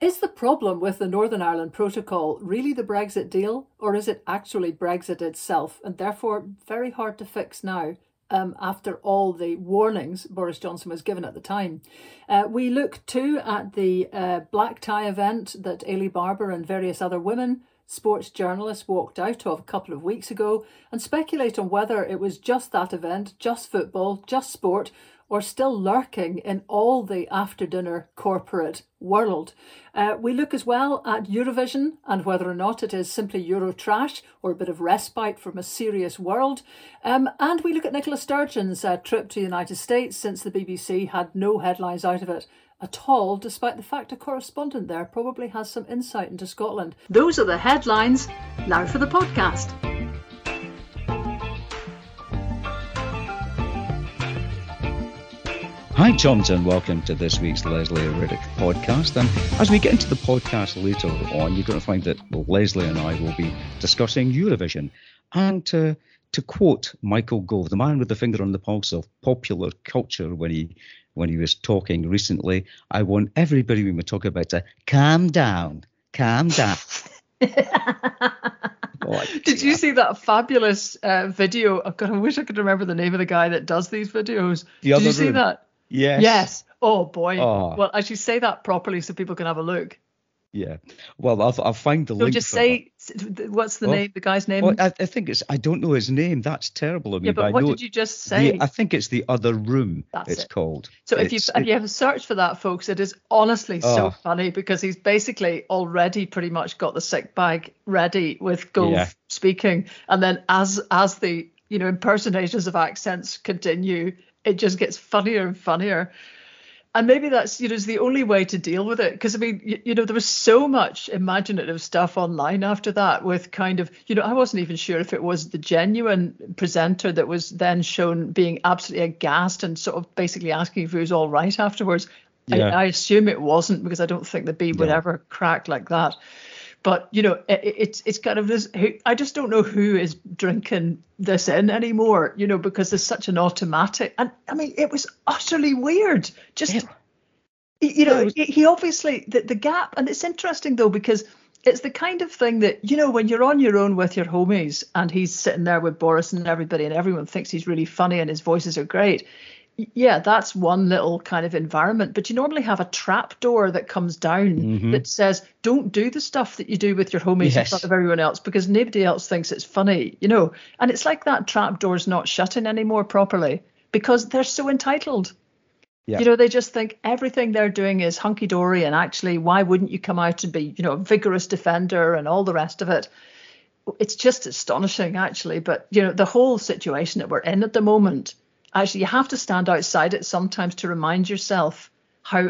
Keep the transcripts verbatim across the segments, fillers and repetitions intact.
Is the problem with the Northern Ireland Protocol really the Brexit deal, or is it actually Brexit itself, and therefore very hard to fix now, um, after all the warnings Boris Johnson was given at the time? Uh, we look too at the uh, black tie event that Ailey Barber and various other women sports journalists walked out of a couple of weeks ago, and speculate on whether it was just that event, just football, just sport, or still lurking in all the after-dinner corporate world. Uh, we look as well at Eurovision and whether or not it is simply Euro trash or a bit of respite from a serious world. Um, and we look at Nicola Sturgeon's uh, trip to the United States, since the B B C had no headlines out of it at all, despite the fact a correspondent there probably has some insight into Scotland. Those are the headlines. Now for the podcast. Hi, chums, and welcome to this week's Leslie Riddick podcast. And as we get into the podcast later on, you're going to find that Leslie and I will be discussing Eurovision. And to, to quote Michael Gove, the man with the finger on the pulse of popular culture, when he when he was talking recently, I want everybody when we talk about to calm down, calm down. Oh, Did you see that fabulous uh, video? Oh God, I wish I could remember the name of the guy that does these videos. The Did other you see room. that? Yes. Yes. Oh boy. Oh. Well, I should say that properly so people can have a look. Yeah. Well, I'll, I'll find the So link. just for say, that. what's the Oh. name? The guy's name? Well, I, I think it's. I don't know his name. That's terrible of me. yeah, but I what know did you just say? The, I think it's The Other Room. That's it's it. called. So if you It's- if you have a search for that, folks, it is honestly so Oh. funny because he's basically already pretty much got the sick bag ready with Gove Yeah. speaking, and then as as the you know impersonations of accents continue, it just gets funnier and funnier. And maybe that's you know is the only way to deal with it, because I mean you, you know there was so much imaginative stuff online after that with kind of you know I wasn't even sure if it was the genuine presenter that was then shown being absolutely aghast and sort of basically asking if he was all right afterwards. Yeah. I, I assume it wasn't, because I don't think the bee would No. ever crack like that. But you know it, it's it's kind of this. I just don't know who is drinking this in anymore. You know because there's such an automatic, and I mean it was utterly weird. Just Yeah. you know Yeah, it was- he he obviously the the gap, and it's interesting though because it's the kind of thing that you know when you're on your own with your homies and he's sitting there with Boris and everybody and everyone thinks he's really funny and his voices are great. Yeah, that's one little kind of environment. But you normally have a trap door that comes down Mhm. that says, don't do the stuff that you do with your homies in Yes. front of everyone else because nobody else thinks it's funny, you know. And it's like that trap door's not shutting anymore properly because they're so entitled. Yeah. You know, they just think everything they're doing is hunky-dory, and actually, why wouldn't you come out and be, you know, a vigorous defender and all the rest of it? It's just astonishing, actually. But, you know, the whole situation that we're in at the moment, actually, you have to stand outside it sometimes to remind yourself how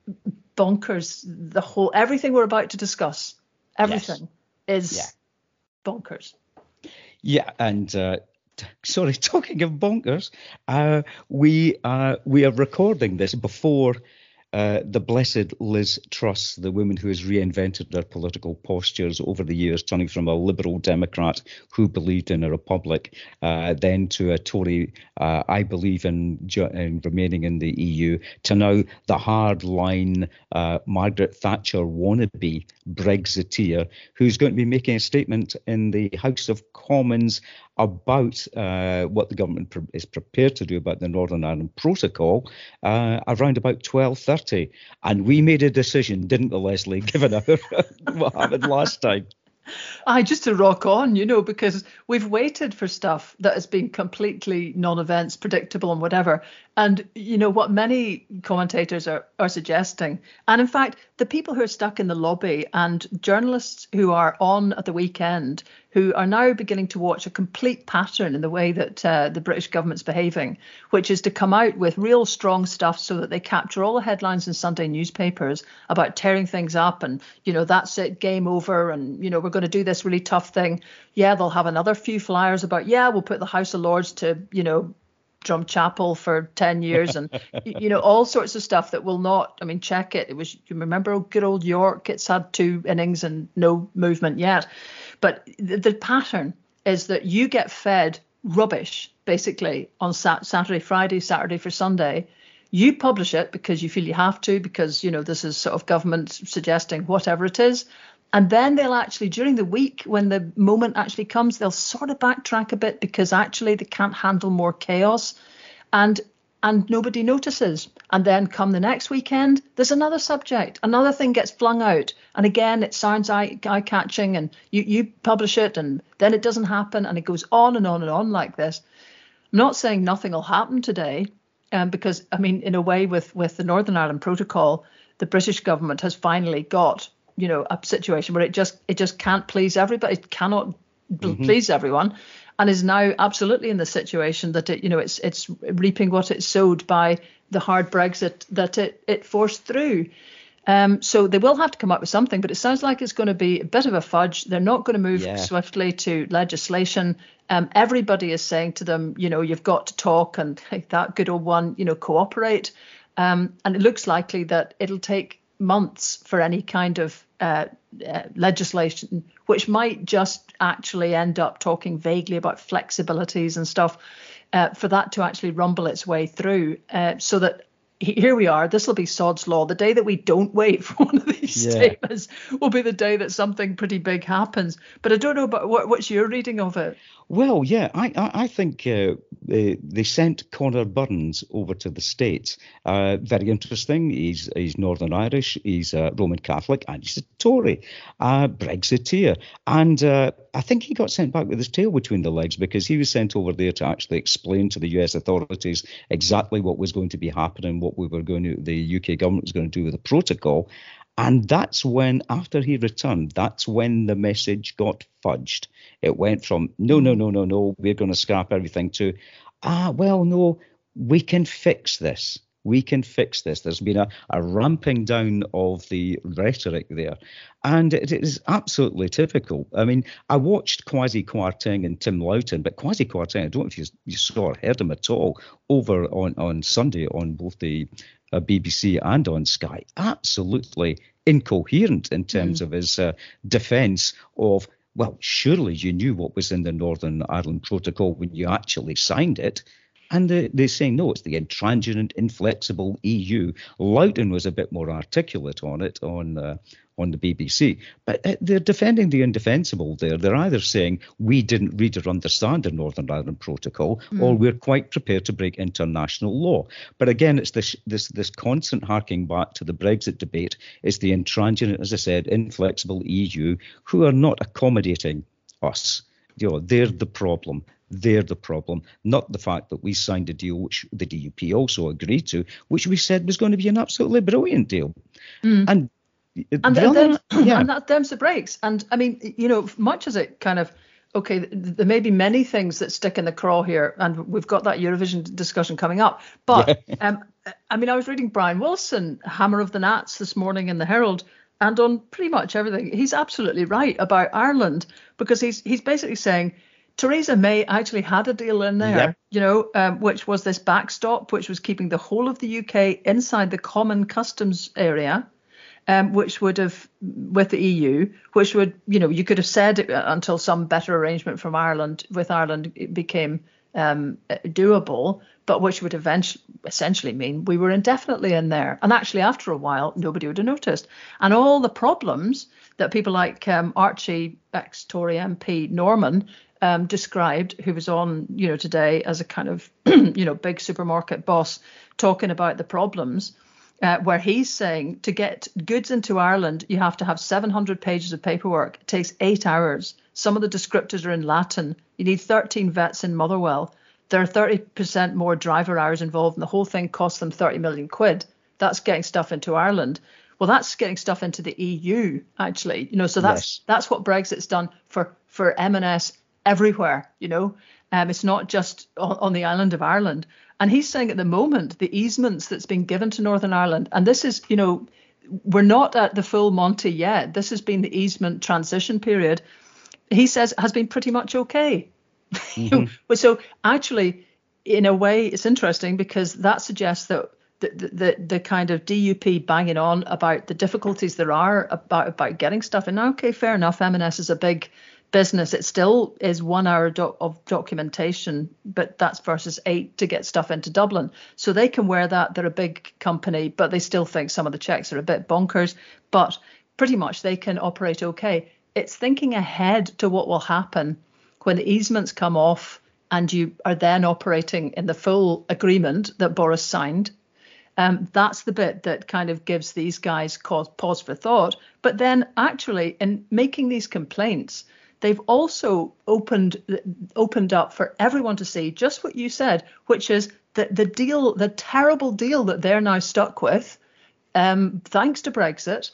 bonkers the whole, everything we're about to discuss, everything is Yeah. bonkers. Yeah, and uh, t- sorry, talking of bonkers, uh, we uh, we are recording this before uh, the blessed Liz Truss, the woman who has reinvented their political postures over the years, turning from a liberal Democrat who believed in a republic, uh, then to a Tory, uh, I believe in, ju- in remaining in the E U, to now the hard-line uh, Margaret Thatcher wannabe Brexiteer, who's going to be making a statement in the House of Commons about uh, what the government pre- is prepared to do about the Northern Ireland Protocol uh, around about twelve thirty. And we made a decision, didn't we, Leslie, given our, what happened last time? I just to rock on, you know, because we've waited for stuff that has been completely non-events, predictable and whatever. And, you know, what many commentators are, are suggesting, and in fact, the people who are stuck in the lobby and journalists who are on at the weekend, who are now beginning to watch a complete pattern in the way that uh, the British government's behaving, which is to come out with real strong stuff so that they capture all the headlines in Sunday newspapers about tearing things up and, you know, that's it, game over. And, you know, we're going to do this really tough thing. Yeah, they'll have another few flyers about, yeah, we'll put the House of Lords to, you know, Drumchapel for ten years and, you know, all sorts of stuff that will not, I mean, check it. It was, you remember good old York, it's had two innings and no movement yet. But the, the pattern is that you get fed rubbish, basically, on sat- Saturday, Friday, Saturday for Sunday. You publish it because you feel you have to, because, you know, this is sort of government suggesting whatever it is. And then they'll actually, during the week, when the moment actually comes, they'll sort of backtrack a bit because actually they can't handle more chaos. And and nobody notices. And then come the next weekend, there's another subject, another thing gets flung out. And again, it sounds eye, eye-catching, and you, you publish it, and then it doesn't happen, and it goes on and on and on like this. I'm not saying nothing will happen today, um, because, I mean, in a way, with, with the Northern Ireland Protocol, the British government has finally got, you know, a situation where it just it just can't please everybody. It cannot mm-hmm. please everyone. And is now absolutely in the situation that it, you know, it's it's reaping what it sowed by the hard Brexit that it it forced through. Um, so they will have to come up with something, but it sounds like it's going to be a bit of a fudge. They're not going to move yeah. swiftly to legislation. Um, everybody is saying to them, you know, you've got to talk, and like that good old one, you know, cooperate. Um, and it looks likely that it'll take months for any kind of uh, uh, legislation, which might just actually end up talking vaguely about flexibilities and stuff, uh, for that to actually rumble its way through, uh, so that here we are, this will be sod's law. The day that we don't wait for one of these yeah. statements will be the day that something pretty big happens. But I don't know about what, what's your reading of it? Well, yeah, I I, I think uh, they, they sent Conor Burns over to the States. Uh, very interesting. He's he's Northern Irish, he's a Roman Catholic, and he's a Tory, uh, Brexiteer. And uh, I think he got sent back with his tail between the legs, because he was sent over there to actually explain to the U S authorities exactly what was going to be happening, what we were going to, the U K government was going to do with the protocol. And that's when, after he returned, that's when the message got fudged. It went from, no, no, no, no, no, we're going to scrap everything, to, ah, well, no, we can fix this. We can fix this. There's been a, a ramping down of the rhetoric there. And it is absolutely typical. I mean, I watched Kwasi Kwarteng and Tim Loughton, but Kwasi Kwarteng, I don't know if you, you saw or heard him at all, over on, on Sunday on both the uh, B B C and on Sky. Absolutely incoherent in terms mm. of his uh, defence of, well, surely you knew what was in the Northern Ireland Protocol when you actually signed it. And they, they're saying, no, it's the intransigent, inflexible E U. Loughton was a bit more articulate on it on uh, on the B B C. But uh, they're defending the indefensible there. They're either saying we didn't read or understand the Northern Ireland Protocol, mm. or we're quite prepared to break international law. But again, it's this this this constant harking back to the Brexit debate. It's the intransigent, as I said, inflexible E U who are not accommodating us. You know, they're the problem. They're the problem, not the fact that we signed a deal which the D U P also agreed to, which we said was going to be an absolutely brilliant deal. Mm. And and, the other, them, yeah. and that them's the breaks. And I mean, you know, much as it kind of, okay, there may be many things that stick in the craw here, and we've got that Eurovision discussion coming up. But yeah. um, I mean, I was reading Brian Wilson, Hammer of the Nats, this morning in the Herald, and on pretty much everything, he's absolutely right about Ireland, because he's he's basically saying Theresa May actually had a deal in there, yep. you know, um, which was this backstop, which was keeping the whole of the U K inside the common customs area, um, which would have, with the E U, which would, you know, you could have said it until some better arrangement from Ireland with Ireland it became um, doable, but which would eventually essentially mean we were indefinitely in there. And actually, after a while, nobody would have noticed. And all the problems that people like um, Archie, ex-Tory M P Norman, Um, described, who was on, you know, today as a kind of, you know, big supermarket boss, talking about the problems, uh, where he's saying to get goods into Ireland, you have to have seven hundred pages of paperwork. It takes eight hours. Some of the descriptors are in Latin. You need thirteen vets in Motherwell. There are thirty percent more driver hours involved, and the whole thing costs them thirty million quid. That's getting stuff into Ireland. Well, that's getting stuff into the E U, actually. You know, so that's yes. that's what Brexit's done for for M and S everywhere, you know. Um, it's not just on, on the island of Ireland. And he's saying at the moment, the easements that's been given to Northern Ireland, and this is, you know, we're not at the full Monty yet. This has been the easement transition period. He says has been pretty much okay. Mm-hmm. So actually, in a way, it's interesting, because that suggests that the, the, the kind of D U P banging on about the difficulties there are about, about getting stuff. And okay, fair enough, M and S is a big business. It still is one hour doc- of documentation, but that's versus eight to get stuff into Dublin. So they can wear that. They're a big company, but they still think some of the checks are a bit bonkers. But pretty much they can operate okay. It's thinking ahead to what will happen when the easements come off and you are then operating in the full agreement that Boris signed. Um, that's the bit that kind of gives these guys cause, pause for thought. But then actually in making these complaints, they've also opened opened up for everyone to see just what you said, which is that the deal, the terrible deal that they're now stuck with, um, thanks to Brexit,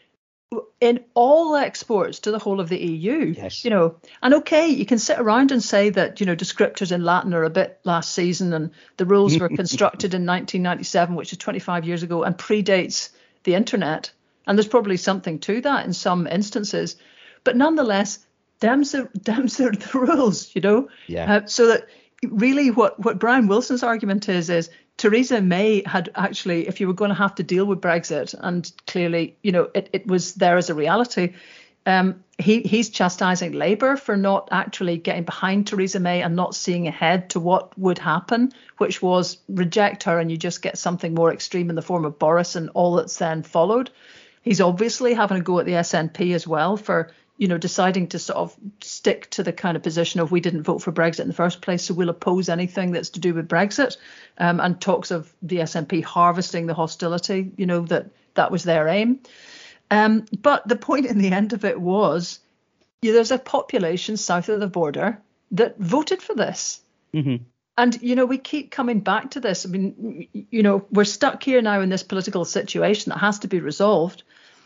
in all exports to the whole of the E U. Yes. You know, and okay, you can sit around and say that, you know, descriptors in Latin are a bit last season and the rules were constructed in nineteen ninety-seven, which is twenty-five years ago and predates the internet. And there's probably something to that in some instances. But nonetheless, them's the, them's the, the rules, you know. Yeah. Uh, so that really what, what Brian Wilson's argument is, is Theresa May had actually, if you were going to have to deal with Brexit, and clearly, you know, it, it was there as a reality, um, he, he's chastising Labour for not actually getting behind Theresa May and not seeing ahead to what would happen, which was reject her and you just get something more extreme in the form of Boris and all that's then followed. He's obviously having a go at the S N P as well for, you know, deciding to sort of stick to the kind of position of we didn't vote for Brexit in the first place, so we'll oppose anything that's to do with Brexit, um, and talks of the S N P harvesting the hostility, you know, that that was their aim. Um, but the point in the end of it was, you know, there's a population south of the border that voted for this. Mm-hmm. And, you know, we keep coming back to this. I mean, you know, we're stuck here now in this political situation that has to be resolved.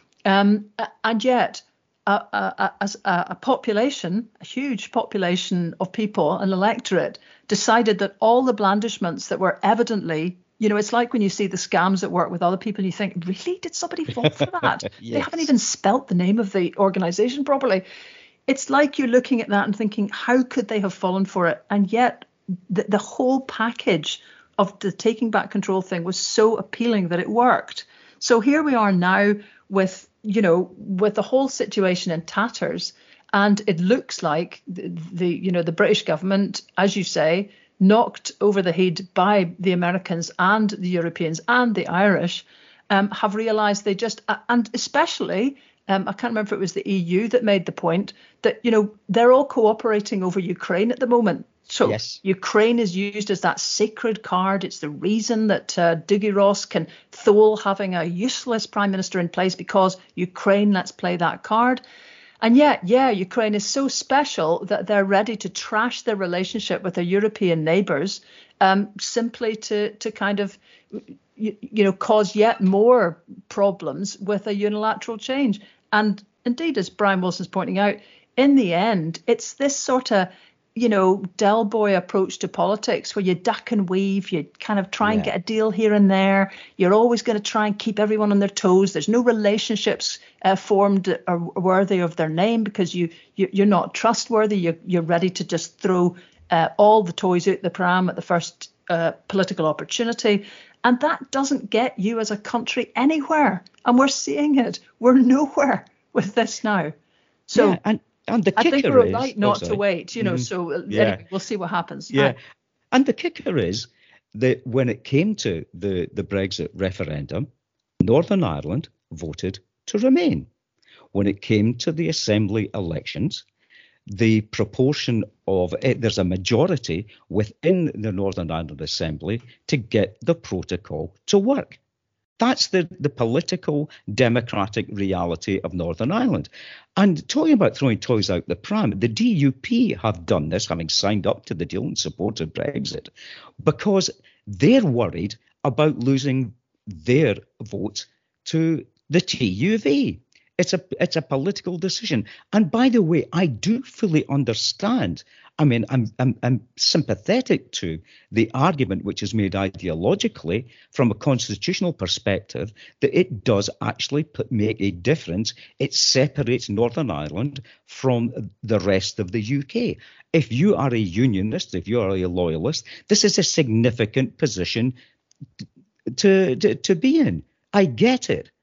Um, and yet, A, a, a, a population, a huge population of people, an electorate, decided that all the blandishments that were evidently, you know, it's like when you see the scams that work with other people and you think, really, did somebody vote for that? Yes. They haven't even spelt the name of the organisation properly. It's like you're looking at that and thinking, how could they have fallen for it? And yet the, the whole package of the taking back control thing was so appealing that it worked. So here we are now with, you know, with the whole situation in tatters, and it looks like the, the, you know, the British government, as you say, knocked over the head by the Americans and the Europeans and the Irish, um, have realised they just, and especially, um, I can't remember if it was the E U that made the point that, you know, they're all cooperating over Ukraine at the moment. So yes. Ukraine is used as that sacred card. It's the reason that uh, Dougie Ross can thole having a useless prime minister in place, because Ukraine lets play that card. And yet, yeah, Ukraine is so special that they're ready to trash their relationship with their European neighbours, um, simply to to kind of, you, you know, cause yet more problems with a unilateral change. And indeed, as Brian Wilson's pointing out, in the end, it's this sort of, you know, Del Boy approach to politics where you duck and weave, you kind of try and yeah. get a deal here and there. You're always going to try and keep everyone on their toes. There's no relationships uh, formed that are worthy of their name because you, you, you're not trustworthy. You're, you're ready to just throw uh, all the toys out the pram at the first uh, political opportunity. And that doesn't get you as a country anywhere. And we're seeing it. We're nowhere with this now. So. Yeah, and- And the I kicker think we're is, right not oh, to wait, you know, mm, so uh, yeah. anyway, we'll see what happens. Yeah. Right. And the kicker is that when it came to the, the Brexit referendum, Northern Ireland voted to remain. When it came to the Assembly elections, the proportion of it, there's a majority within the Northern Ireland Assembly to get the protocol to work. That's the, the political democratic reality of Northern Ireland. And talking about throwing toys out the pram, the D U P have done this, having signed up to the deal in support of Brexit, because they're worried about losing their vote to the T U V. It's a it's a political decision. And by the way, I do fully understand. I mean, I'm I'm, I'm sympathetic to the argument which is made ideologically from a constitutional perspective that it does actually put, make a difference. It separates Northern Ireland from the rest of the U K. If you are a unionist, if you are a loyalist, this is a significant position to to, to be in. I get it.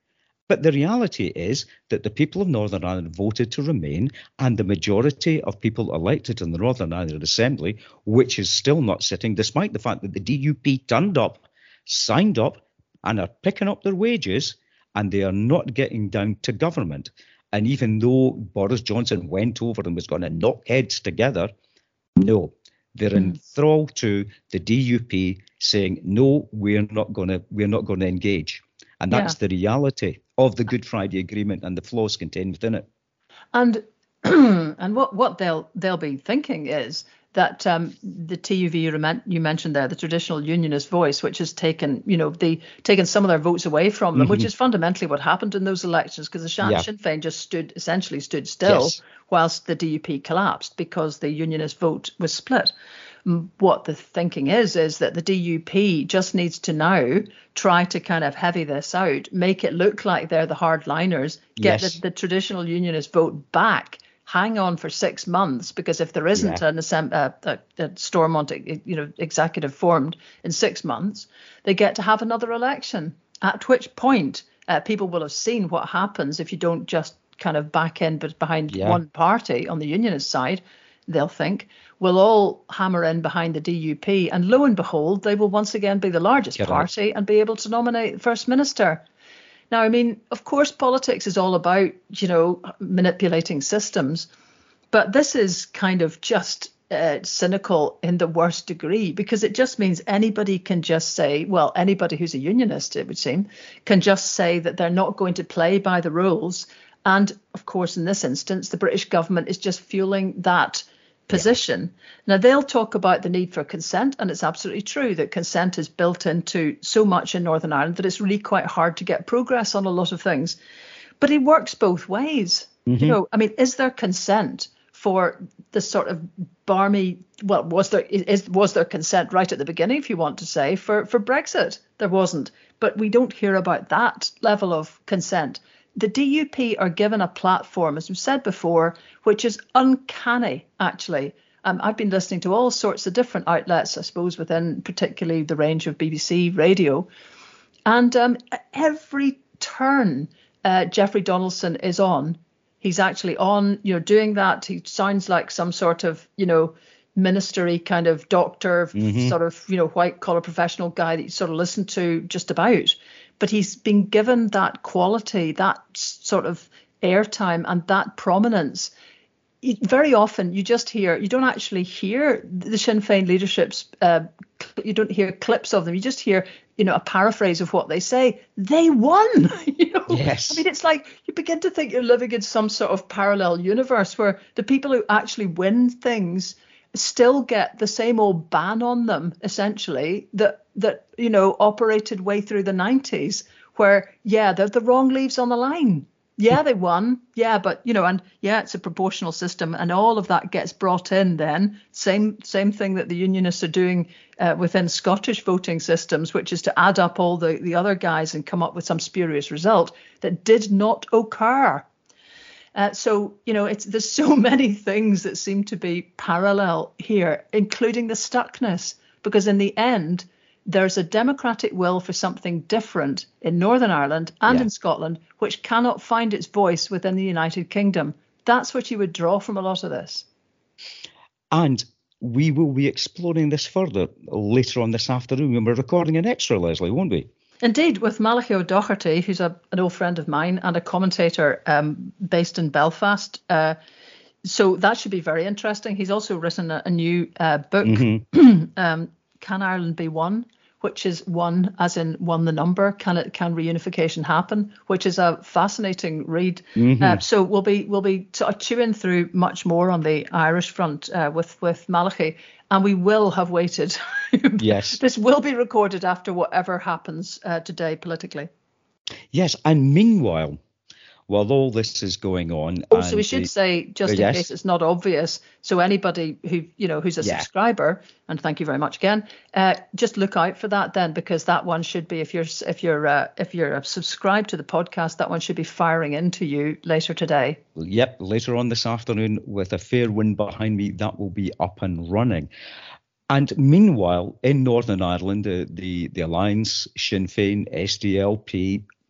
But the reality is that the people of Northern Ireland voted to remain, and the majority of people elected in the Northern Ireland Assembly, which is still not sitting, despite the fact that the D U P turned up, signed up, and are picking up their wages, and they are not getting down to government. And even though Boris Johnson went over and was going to knock heads together, no, they're Mm. enthralled to the D U P saying, no, we're not going to, we're not going to engage. And that's Yeah. the reality of the Good Friday Agreement and the flaws contained within it. And and what, what they'll they'll be thinking is that um, the T U V you, rem- you mentioned there, the traditional unionist voice, which has taken, you know, the taken some of their votes away from them, Mm-hmm. which is fundamentally what happened in those elections, because the Sinn, Yeah. Sinn Féin just stood essentially stood still Yes. whilst the D U P collapsed because the unionist vote was split. M- What the thinking is, is that the D U P just needs to now try to kind of heavy this out, make it look like they're the hardliners, get Yes. the, the traditional unionist vote back, hang on for six months, because if there isn't Yeah. an assem- uh, a, a Stormont, you know, executive formed in six months, they get to have another election. At which point, uh, people will have seen what happens if you don't just kind of back in, but behind Yeah. one party on the unionist side. They'll think we'll all hammer in behind the D U P, and lo and behold, they will once again be the largest Correct. party and be able to nominate the first minister. Now, I mean, of course, politics is all about, you know, manipulating systems, but this is kind of just uh, cynical in the worst degree, because it just means anybody can just say, well, anybody who's a unionist, it would seem, can just say that they're not going to play by the rules. And of course, in this instance, the British government is just fueling that position. Now, they'll talk about the need for consent, and it's absolutely true that consent is built into so much in Northern Ireland that it's really quite hard to get progress on a lot of things. But it works both ways. Mm-hmm. You know, I mean, is there consent for the sort of barmy, well, was there is was there consent right at the beginning, if you want to say, for, for Brexit? There wasn't. But we don't hear about that level of consent. The D U P are given a platform, as we've said before, which is uncanny, actually. Um, I've been listening to all sorts of different outlets, I suppose, within particularly the range of B B C radio. And um, every turn uh, Jeffrey Donaldson is on, he's actually on, you know, doing that. He sounds like some sort of, you know, ministery kind of doctor, Mm-hmm. sort of, you know, white collar professional guy that you sort of listen to just about. But he's been given that quality, that sort of airtime and that prominence. It- very often you just hear, you don't actually hear the Sinn Féin leadership's, uh, cl- you don't hear clips of them. You just hear, you know, a paraphrase of what they say. They won. you know? Yes. I mean, it's like you begin to think you're living in some sort of parallel universe where the people who actually win things still get the same old ban on them, essentially, that that you know operated way through the nineties, where yeah, they're the wrong leaves on the line. Yeah, they won. Yeah, but you know, and yeah, it's a proportional system, and all of that gets brought in. Then same same thing that the unionists are doing uh, within Scottish voting systems, which is to add up all the the other guys and come up with some spurious result that did not occur. Uh, so, you know, it's there's so many things that seem to be parallel here, including the stuckness, because in the end, there's a democratic will for something different in Northern Ireland and Yeah. in Scotland, which cannot find its voice within the United Kingdom. That's what you would draw from a lot of this. And we will be exploring this further later on this afternoon when we're recording an extra, Leslie, won't we? Indeed, with Malachi O'Doherty, who's a, an old friend of mine and a commentator um, based in Belfast. Uh, so that should be very interesting. He's also written a, a new uh, book, Mm-hmm. um, Can Ireland Be One? Which is one as in one the number. Can it can reunification happen? Which is a fascinating read. Mm-hmm. Uh, so we'll be we'll be sort of chewing through much more on the Irish front uh, with with Malachi, and we will have waited. Yes. This will be recorded after whatever happens uh, today politically. Yes, and meanwhile, while all this is going on, Also, we and should the- say, just Uh, in yes. case it's not obvious, so anybody who you know who's a Yeah. subscriber, and thank you very much again, uh, just look out for that then, because that one should be, if you're if you're uh, if you're subscribed to the podcast, that one should be firing into you later today. Yep, later on this afternoon, with a fair wind behind me, that will be up and running. And meanwhile, in Northern Ireland, the the, the Alliance, Sinn Féin, S D L P,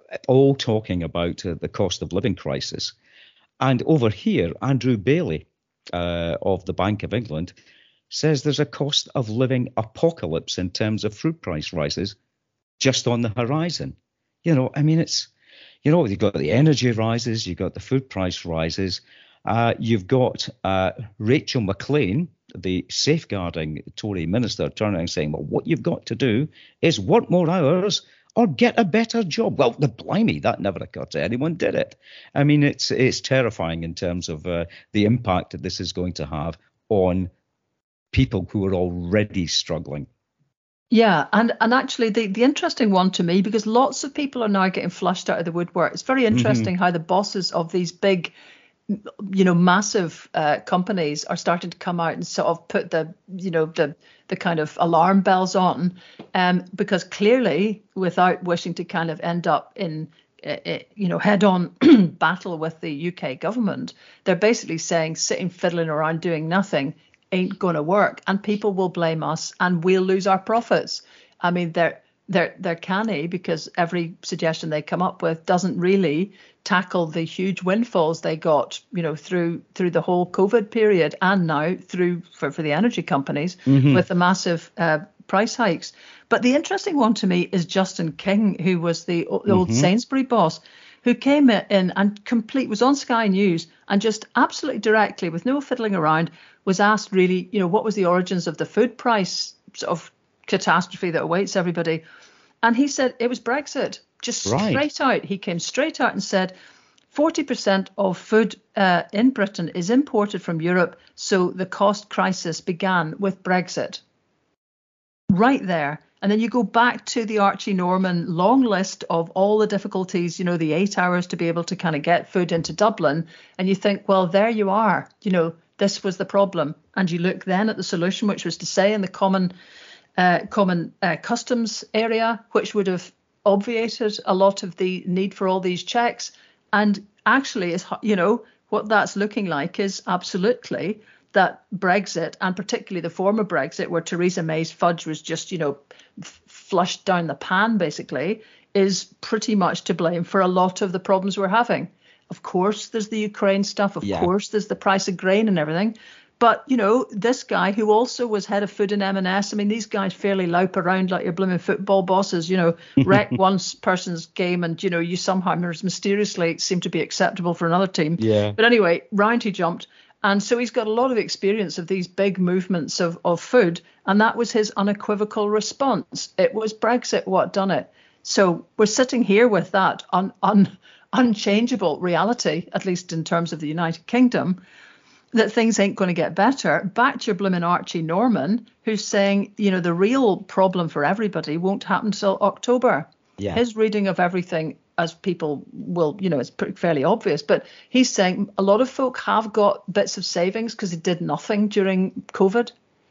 all talking about uh, the cost of living crisis. And over here, Andrew Bailey uh, of the Bank of England says there's a cost of living apocalypse in terms of food price rises just on the horizon. You know, I mean, it's, you know, you've got the energy rises, you've got the food price rises, uh, you've got uh, Rachel Maclean, the safeguarding Tory minister, turning and saying, well, what you've got to do is work more hours or get a better job. Well, the blimey, that never occurred to anyone, did it? I mean, it's it's terrifying in terms of uh, the impact that this is going to have on people who are already struggling. Yeah, and, and actually the, the interesting one to me, because lots of people are now getting flushed out of the woodwork. It's very interesting mm-hmm. how the bosses of these big, you know, massive uh, companies are starting to come out and sort of put the, you know, the the kind of alarm bells on, um, because clearly, without wishing to kind of end up in, uh, you know, head-on battle with the U K government, they're basically saying sitting fiddling around doing nothing ain't going to work, and people will blame us and we'll lose our profits. I mean, they're they're they're canny, because every suggestion they come up with doesn't really tackle the huge windfalls they got, you know, through through the whole COVID period, and now through for, for the energy companies mm-hmm. with the massive uh, price hikes. But the interesting one to me is Justin King, who was the, the mm-hmm. old Sainsbury boss, who came in and complete was on Sky News and just absolutely directly, with no fiddling around, was asked really, you know, what was the origins of the food price sort of catastrophe that awaits everybody. And he said it was Brexit, just right. straight out. He came straight out and said forty percent of food uh, in Britain is imported from Europe. So the cost crisis began with Brexit. Right there. And then you go back to the Archie Norman long list of all the difficulties, you know, the eight hours to be able to kind of get food into Dublin. And you think, well, there you are. You know, this was the problem. And you look then at the solution, which was to say in the common uh, common uh, customs area, which would have obviated a lot of the need for all these checks. And actually, is you know, what that's looking like is absolutely that Brexit, and particularly the former Brexit, where Theresa May's fudge was just, you know, f- flushed down the pan, basically, is pretty much to blame for a lot of the problems we're having. Of course, there's the Ukraine stuff. Of yeah. course, there's the price of grain and everything. But, you know, this guy who also was head of food in M and S, I mean, these guys fairly loup around like your blooming football bosses, you know, wreck one person's game and, you know, you somehow mysteriously seem to be acceptable for another team. Yeah. But anyway, round he jumped. And so he's got a lot of experience of these big movements of, of food. And that was his unequivocal response. It was Brexit what done it. So we're sitting here with that un, un, unchangeable reality, at least in terms of the United Kingdom, that things ain't going to get better. Back to your blooming Archie Norman, who's saying, you know, the real problem for everybody won't happen till October. Yeah. His reading of everything, as people will, you know, it's pretty, fairly obvious. But he's saying a lot of folk have got bits of savings because they did nothing during COVID.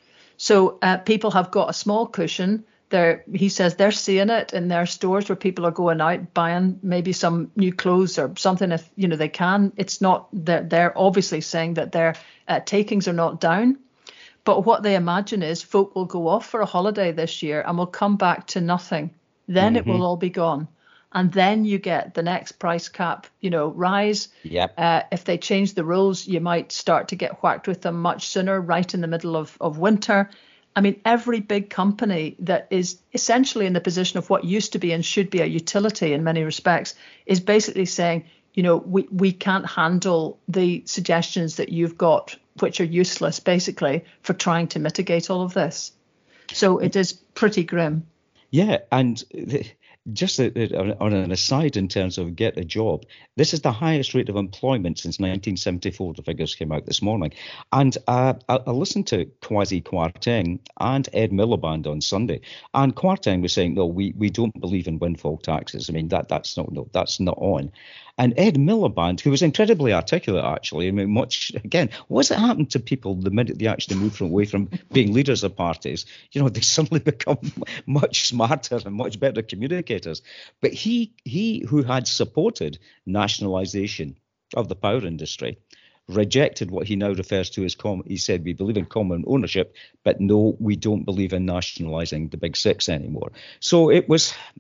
So uh, people have got a small cushion. They're, he says they're seeing it in their stores where people are going out buying maybe some new clothes or something if, you know, they can. It's not that they're obviously saying that their uh, takings are not down. But what they imagine is folk will go off for a holiday this year and will come back to nothing. Then mm-hmm. it will all be gone. And then you get the next price cap, you know, rise. Yep. Uh, if they change the rules, you might start to get whacked with them much sooner, right in the middle of, of winter. I mean, every big company that is essentially in the position of what used to be and should be a utility in many respects is basically saying, you know, we, we can't handle the suggestions that you've got, which are useless, basically, for trying to mitigate all of this. So it is pretty grim. Yeah, and the, just a, on an aside in terms of get a job, this is the highest rate of employment since nineteen seventy-four. The figures came out this morning. And uh, I, I listened to Kwasi Kwarteng and Ed Miliband on Sunday. And Kwarteng was saying, no, we, we don't believe in windfall taxes. I mean, that that's not no, that's not on. And Ed Miliband, who was incredibly articulate, actually, I mean, much, again, what's it happened to people the minute they actually move from, away from being leaders of parties? You know, they suddenly become much smarter and much better communicators. But he, he who had supported nationalisation of the power industry, rejected what he now refers to as, com- he said, we believe in common ownership, but no, we don't believe in nationalising the big six anymore. So it was...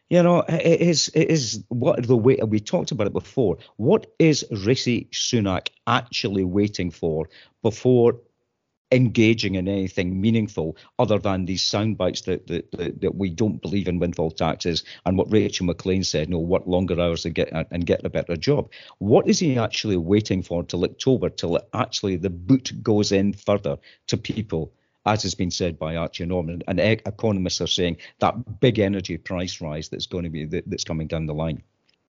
You know, it is, it is what the way we talked about it before. What is Rishi Sunak actually waiting for before engaging in anything meaningful other than these sound bites that, that, that, that we don't believe in windfall taxes and what Rachel McLean said, no, work longer hours and get, and get a better job. What is he actually waiting for till October, till actually the boot goes in further to people, as has been said by Archie Norman, and economists are saying that big energy price rise that's going to be, that's coming down the line?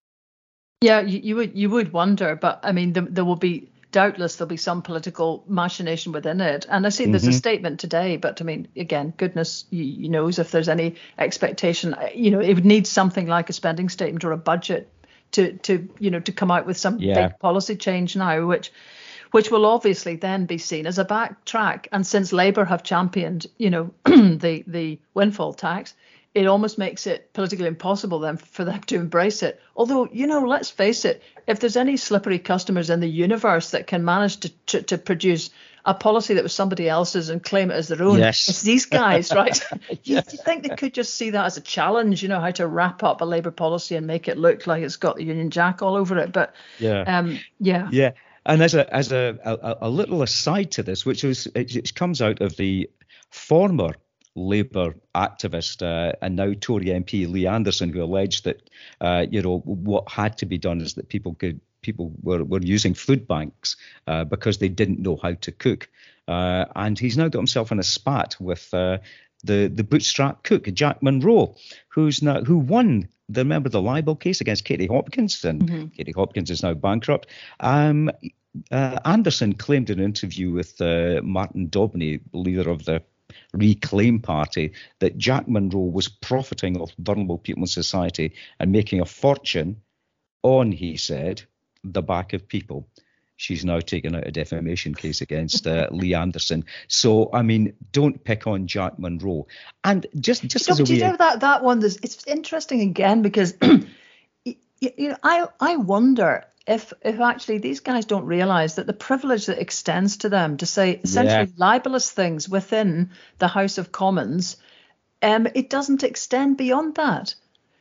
Yeah, you, you would you would wonder, but I mean, there, there will be, doubtless there'll be some political machination within it. And I see there's mm-hmm. a statement today, but I mean, again, goodness you, you knows if there's any expectation, you know, it would need something like a spending statement or a budget to, to you know, to come out with some yeah. big policy change now, which which will obviously then be seen as a backtrack. And since Labour have championed, you know, the, the windfall tax, it almost makes it politically impossible then for them to embrace it. Although, you know, let's face it, if there's any slippery customers in the universe that can manage to to, to produce a policy that was somebody else's and claim it as their own, yes. it's these guys, right? you, yeah. you think they could just see that as a challenge, you know, how to wrap up a Labour policy and make it look like it's got the Union Jack all over it. But yeah, um, yeah. Yeah. And as a as a, a, a little aside to this, which is it, it comes out of the former Labour activist uh, and now Tory M P Lee Anderson, who alleged that uh, you know what had to be done is that people could people were, were using food banks uh, because they didn't know how to cook, uh, and he's now got himself in a spat with uh, the the bootstrap cook Jack Monroe, who's now who won. The, remember the libel case against Katie Hopkins, and mm-hmm. Katie Hopkins is now bankrupt. Um, uh, Anderson claimed in an interview with uh, Martin Daubney, leader of the Reclaim Party, that Jack Monroe was profiting off vulnerable people in society and making a fortune on, he said, the back of people. She's now taken out a defamation case against uh, Lee Anderson. So, I mean, don't pick on Jack Monroe. And just, just you as know, a do way, you know that that one? It's interesting again because you, you know, I I wonder if if actually these guys don't realise that the privilege that extends to them to say essentially yeah. libelous things within the House of Commons, um, it doesn't extend beyond that.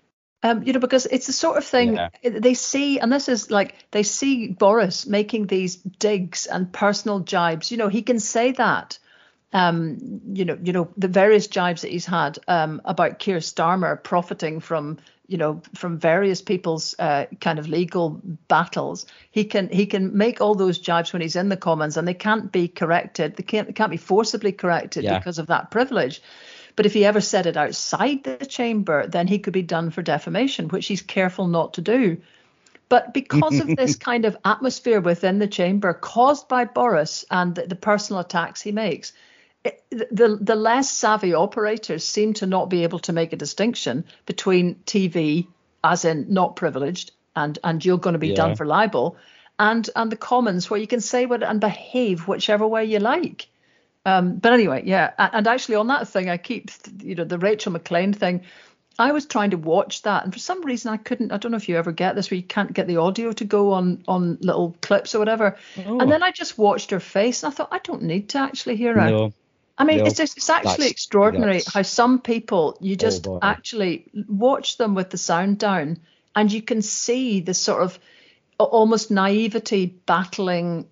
Um, you know, because it's the sort of thing yeah. they see, and this is like they see Boris making these digs and personal jibes. You know, he can say that. Um, you know, you know the various jibes that he's had um, about Keir Starmer profiting from, you know, from various people's uh, kind of legal battles. He can he can make all those jibes when he's in the Commons, and they can't be corrected. They can't they can't be forcibly corrected yeah. because of that privilege. But if he ever said it outside the chamber, then he could be done for defamation, which he's careful not to do. But because of this kind of atmosphere within the chamber caused by Boris and the, the personal attacks he makes, it, the, the less savvy operators seem to not be able to make a distinction between T V, as in not privileged, and, and you're going to be yeah. done for libel, and, and the Commons, where you can say what and behave whichever way you like. Um, but anyway, yeah. And actually on that thing, I keep, you know, the Rachel McLean thing, I was trying to watch that. And for some reason I couldn't, I don't know if you ever get this where you can't get the audio to go on, on little clips or whatever. Oh. And then I just watched her face and I thought, I don't need to actually hear her. No, I mean, no, it's just, it's actually that's, extraordinary that's, how some people, you just oh, actually watch them with the sound down and you can see the sort of almost naivety battling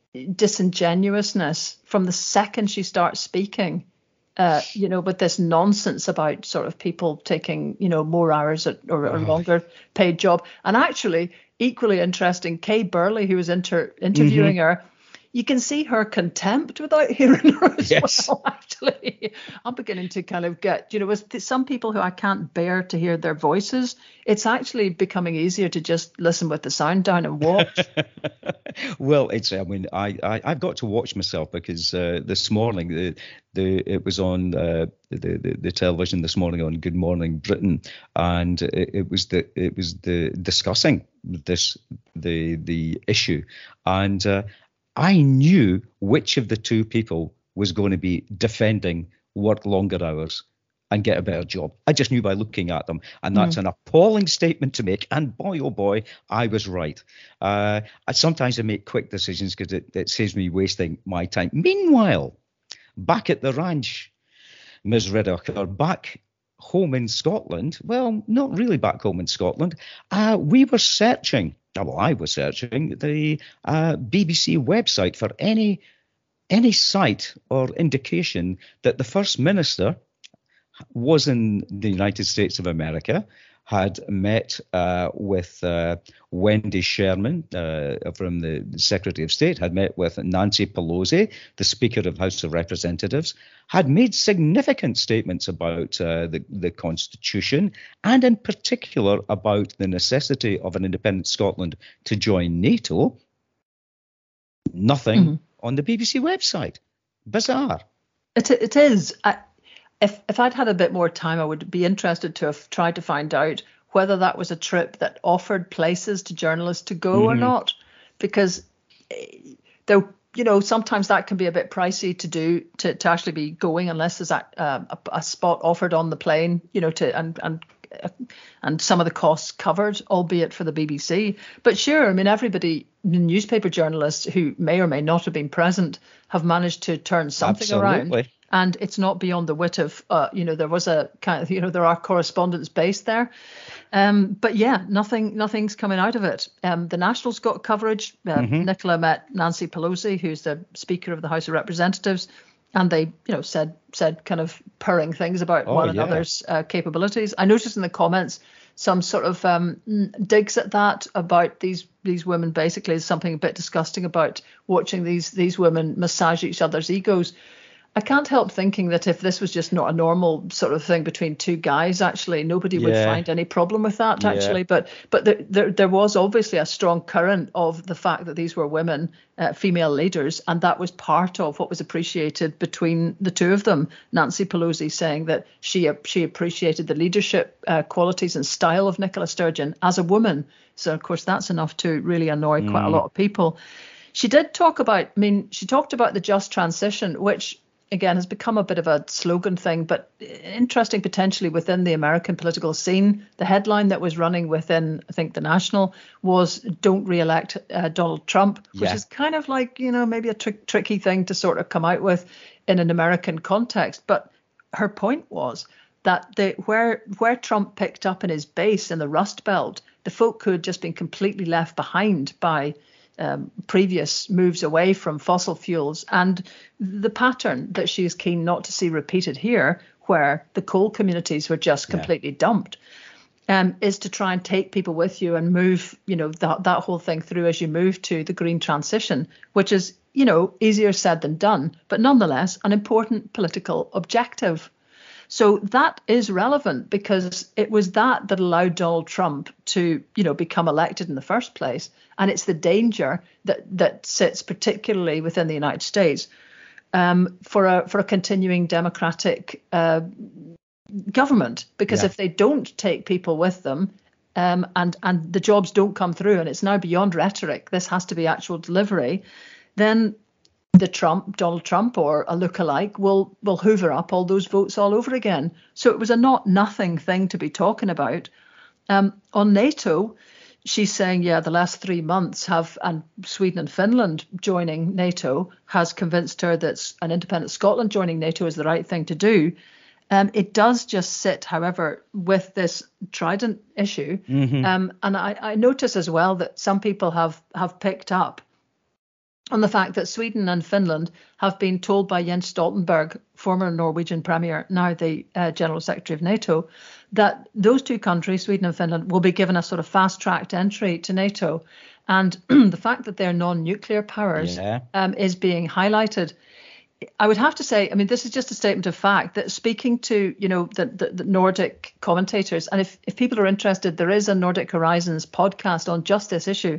disingenuousness from the second she starts speaking, uh, you know, with this nonsense about sort of people taking, you know, more hours at, or a longer paid job. And actually, equally interesting, Kay Burley, who was inter- interviewing mm-hmm. her, you can see her contempt without hearing her as yes. well, actually. I'm beginning to kind of get, you know, with some people who I can't bear to hear their voices, it's actually becoming easier to just listen with the sound down and watch. Well, it's, I mean, I, I, I've got to watch myself because uh, this morning, the, the it was on uh, the, the the television this morning on Good Morning Britain, and it, it was the it was the discussing this the the issue, and uh, I knew which of the two people was going to be defending work longer hours and get a better job. I just knew by looking at them. And that's mm. an appalling statement to make. And boy, oh boy, I was right. Uh, I, sometimes I make quick decisions because it, it saves me wasting my time. Meanwhile, back at the ranch, Miz Riddoch, or back home in Scotland, well, not really back home in Scotland, uh, we were searching, well, I was searching the uh, B B C website for any any site or indication that the First Minister was in the United States of America, had met uh, with uh, Wendy Sherman uh, from the Secretary of State, had met with Nancy Pelosi, the Speaker of the House of Representatives, had made significant statements about uh, the, the Constitution, and in particular about the necessity of an independent Scotland to join NATO. Nothing mm-hmm. on the B B C website. Bizarre. It, it is. I- If if I'd had a bit more time, I would be interested to have tried to find out whether that was a trip that offered places to journalists to go mm-hmm. or not, because there, you know, sometimes that can be a bit pricey to do to, to actually be going unless there's a, a, a spot offered on the plane, you know, to and and and some of the costs covered, albeit for the B B C. But sure, I mean, everybody, newspaper journalists who may or may not have been present, have managed to turn something Absolutely. around. And it's not beyond the wit of, uh, you know, there was a kind of, you know, there are correspondents based there. Um, but yeah, nothing, nothing's coming out of it. Um, the Nationals got coverage. Uh, mm-hmm. Nicola met Nancy Pelosi, who's the Speaker of the House of Representatives, and they, you know, said said kind of purring things about oh, one yeah. another's uh, capabilities. I noticed in the comments some sort of um, digs at that about these these women. Basically, there's something a bit disgusting about watching these these women massage each other's egos. I can't help thinking that if this was just not a normal sort of thing between two guys, actually, nobody would yeah. find any problem with that, yeah. actually. But but there, there there was obviously a strong current of the fact that these were women, uh, female leaders, and that was part of what was appreciated between the two of them. Nancy Pelosi saying that she she appreciated the leadership uh, qualities and style of Nicola Sturgeon as a woman. So, of course, that's enough to really annoy mm. quite a lot of people. She did talk about, I mean, she talked about the just transition, which again, has become a bit of a slogan thing, but interesting potentially within the American political scene. The headline that was running within, I think, the National was "Don't re-elect uh, Donald Trump," which yeah. is kind of like, you know, maybe a tr- tricky thing to sort of come out with in an American context. But her point was that the, where where Trump picked up in his base in the Rust Belt, the folk who had just been completely left behind by Um, previous moves away from fossil fuels, and the pattern that she is keen not to see repeated here, where the coal communities were just completely yeah. dumped, um, is to try and take people with you and move, you know, that that whole thing through as you move to the green transition, which is, you know, easier said than done, but nonetheless an important political objective. So that is relevant because it was that that allowed Donald Trump to, you know, become elected in the first place. And it's the danger that that sits particularly within the United States um, for a for a continuing democratic uh, government, because yeah. if they don't take people with them um, and and the jobs don't come through, and it's now beyond rhetoric, this has to be actual delivery, then the Trump, Donald Trump or a lookalike will will hoover up all those votes all over again. So it was a not nothing thing to be talking about. Um, on NATO, she's saying, yeah, the last three months have, and Sweden and Finland joining NATO has convinced her that an independent Scotland joining NATO is the right thing to do. Um, it does just sit, however, with this Trident issue. Mm-hmm. Um, and I, I notice as well that some people have have picked up on the fact that Sweden and Finland have been told by Jens Stoltenberg, former Norwegian premier, now the uh, General Secretary of NATO, that those two countries, Sweden and Finland, will be given a sort of fast-tracked entry to NATO. And the fact that they're non-nuclear powers yeah. um, is being highlighted. I would have to say, I mean, this is just a statement of fact, that speaking to, you know, the, the, the Nordic commentators, and if, if people are interested, there is a Nordic Horizons podcast on just this issue,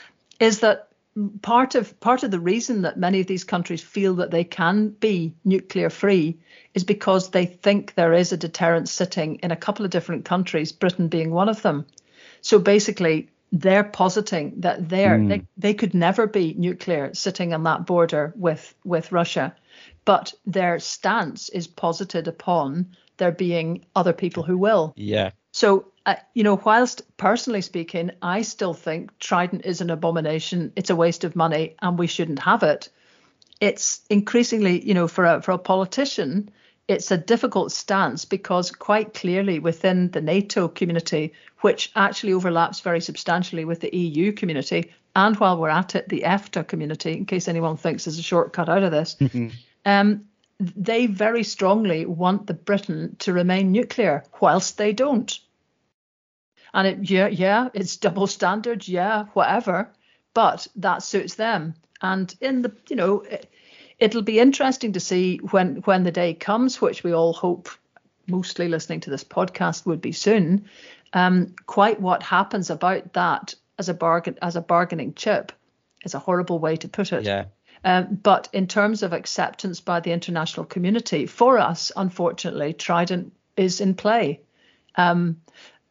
is that Part of part of the reason that many of these countries feel that they can be nuclear free is because they think there is a deterrent sitting in a couple of different countries, Britain being one of them. So basically, they're positing that they're, mm. they they could never be nuclear sitting on that border with with Russia, but their stance is posited upon there being other people who will. Yeah. So, uh, you know, whilst personally speaking, I still think Trident is an abomination. It's a waste of money and we shouldn't have it. It's increasingly, you know, for a for a politician, it's a difficult stance because quite clearly within the NATO community, which actually overlaps very substantially with the E U community, and while we're at it, the EFTA community, in case anyone thinks there's a shortcut out of this, um, they very strongly want the Britain to remain nuclear, whilst they don't. And it, yeah, yeah, it's double standards, yeah, whatever, but that suits them. And in the, you know, it, it'll be interesting to see when when the day comes, which we all hope, mostly listening to this podcast, would be soon. Um, quite what happens about that as a bargain as a bargaining chip is a horrible way to put it. Yeah. Um, but in terms of acceptance by the international community, for us, unfortunately, Trident is in play. Um,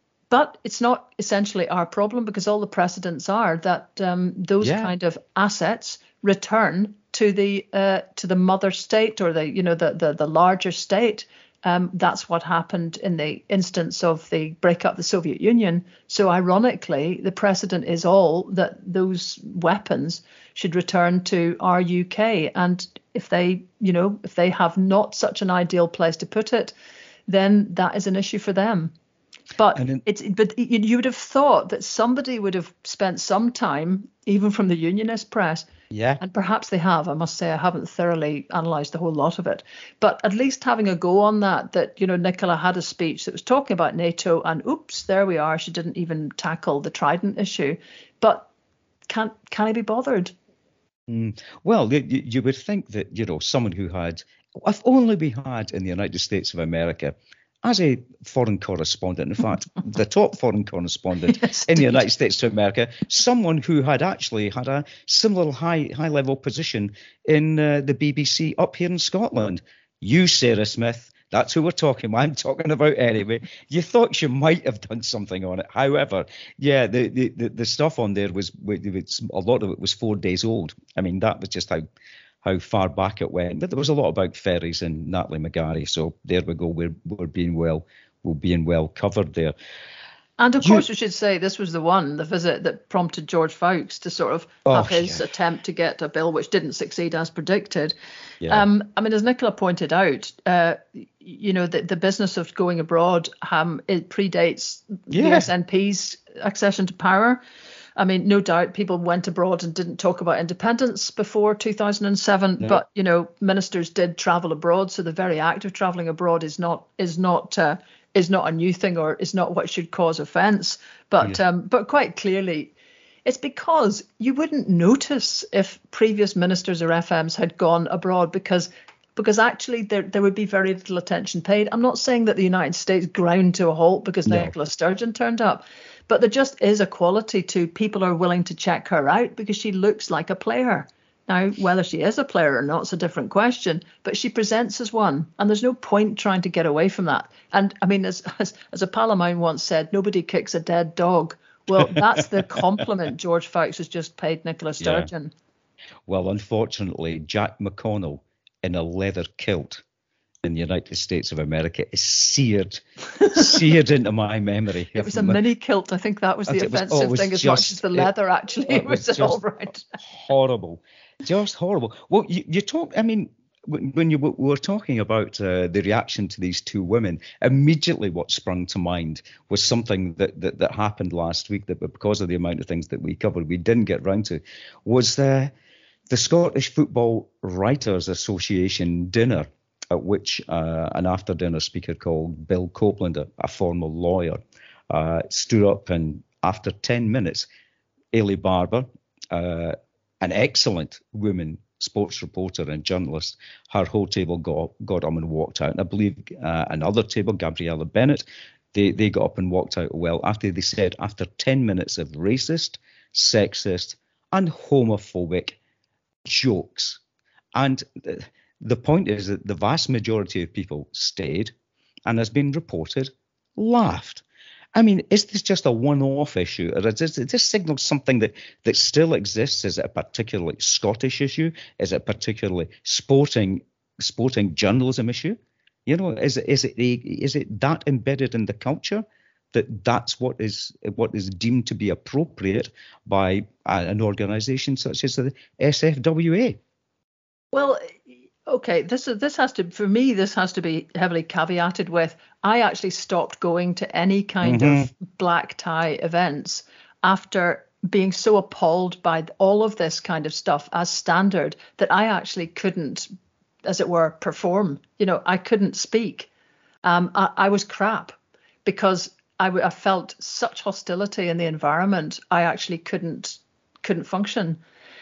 But it's not essentially our problem because all the precedents are that um, those Yeah. kind of assets return to the uh, to the mother state or the you know the the, the larger state. Um, that's what happened in the instance of the breakup of the Soviet Union. So ironically, the precedent is all that those weapons should return to our U K. And if they you know if they have not such an ideal place to put it, then that is an issue for them. But in, it's but you would have thought that somebody would have spent some time, even from the unionist press, yeah, and perhaps they have. I must say I haven't thoroughly analysed the whole lot of it, but at least having a go on that. That you know, Nicola had a speech that was talking about NATO, and oops, there we are. She didn't even tackle the Trident issue. But can can I be bothered? Mm, well, you, you would think that you know someone who had, if only we had in the United States of America. As a foreign correspondent, in fact, the top foreign correspondent yes, in the United States of America, someone who had actually had a similar high high level position in uh, the B B C up here in Scotland. You, Sarah Smith, that's who we're talking about. I'm talking about anyway. You thought she might have done something on it. However, yeah, the the, the, the stuff on there was, was, a lot of it was four days old. I mean, that was just how how far back it went. But there was a lot about ferries and Natalie McGarry. So there we go. We're we're being well we're being well covered there. And of You, course, we should say this was the one, the visit that prompted George Fawkes to sort of oh, have his yeah. attempt to get a bill which didn't succeed as predicted. Yeah. Um, I mean, as Nicola pointed out, uh, you know, the, the business of going abroad, um, it predates Yeah. the S N P's accession to power. I mean, no doubt people went abroad and didn't talk about independence before two thousand seven, No. but, you know, ministers did travel abroad. So the very act of travelling abroad is not is not uh, is not a new thing or is not what should cause offence. But Yeah. um, but quite clearly, it's because you wouldn't notice if previous ministers or F Ms had gone abroad because because actually there there would be very little attention paid. I'm not saying that the United States ground to a halt because No. Nicola Sturgeon turned up. But there just is a quality to people are willing to check her out because she looks like a player. Now, whether she is a player or not is a different question, but she presents as one. And there's no point trying to get away from that. And I mean, as as, as a pal of mine once said, nobody kicks a dead dog. Well, that's the compliment George Fawkes has just paid Nicola Sturgeon. Yeah. Well, unfortunately, Jack McConnell in a leather kilt in the United States of America is seared, seared into my memory. It was a mini kilt. I think that was the It was- offensive oh, it was thing as just- much as the leather, actually. it It was, was all just right. horrible, just horrible. Well, you, you talk, I mean, when when you w- were talking about uh, the reaction to these two women, immediately what sprung to mind was something that, that, that happened last week that because of the amount of things that we covered, we didn't get round to, was the, the Scottish Football Writers Association dinner, at which uh, an after-dinner speaker called Bill Copeland, a, a former lawyer, uh, stood up and after ten minutes, Ailey Barber, uh, an excellent woman sports reporter and journalist, her whole table got, got up and walked out. And I believe uh, another table, Gabriella Bennett, they, they got up and walked out well after they said after ten minutes of racist, sexist and homophobic jokes. And the, the point is that the vast majority of people stayed and, has been reported, laughed. I mean, is this just a one-off issue, or does this signal something that, that still exists? Is it a particularly Scottish issue? Is it a particularly sporting sporting journalism issue? You know, is it is it a, is it that embedded in the culture that that's what is what is deemed to be appropriate by an organisation such as the S F W A? Well, Okay, this is this has to for me. This has to be heavily caveated with. I actually stopped going to any kind Mm-hmm. of black tie events after being so appalled by all of this kind of stuff as standard that I actually couldn't, as it were, perform. You know, I couldn't speak. Um, I, I was crap because I, w- I felt such hostility in the environment. I actually couldn't couldn't function.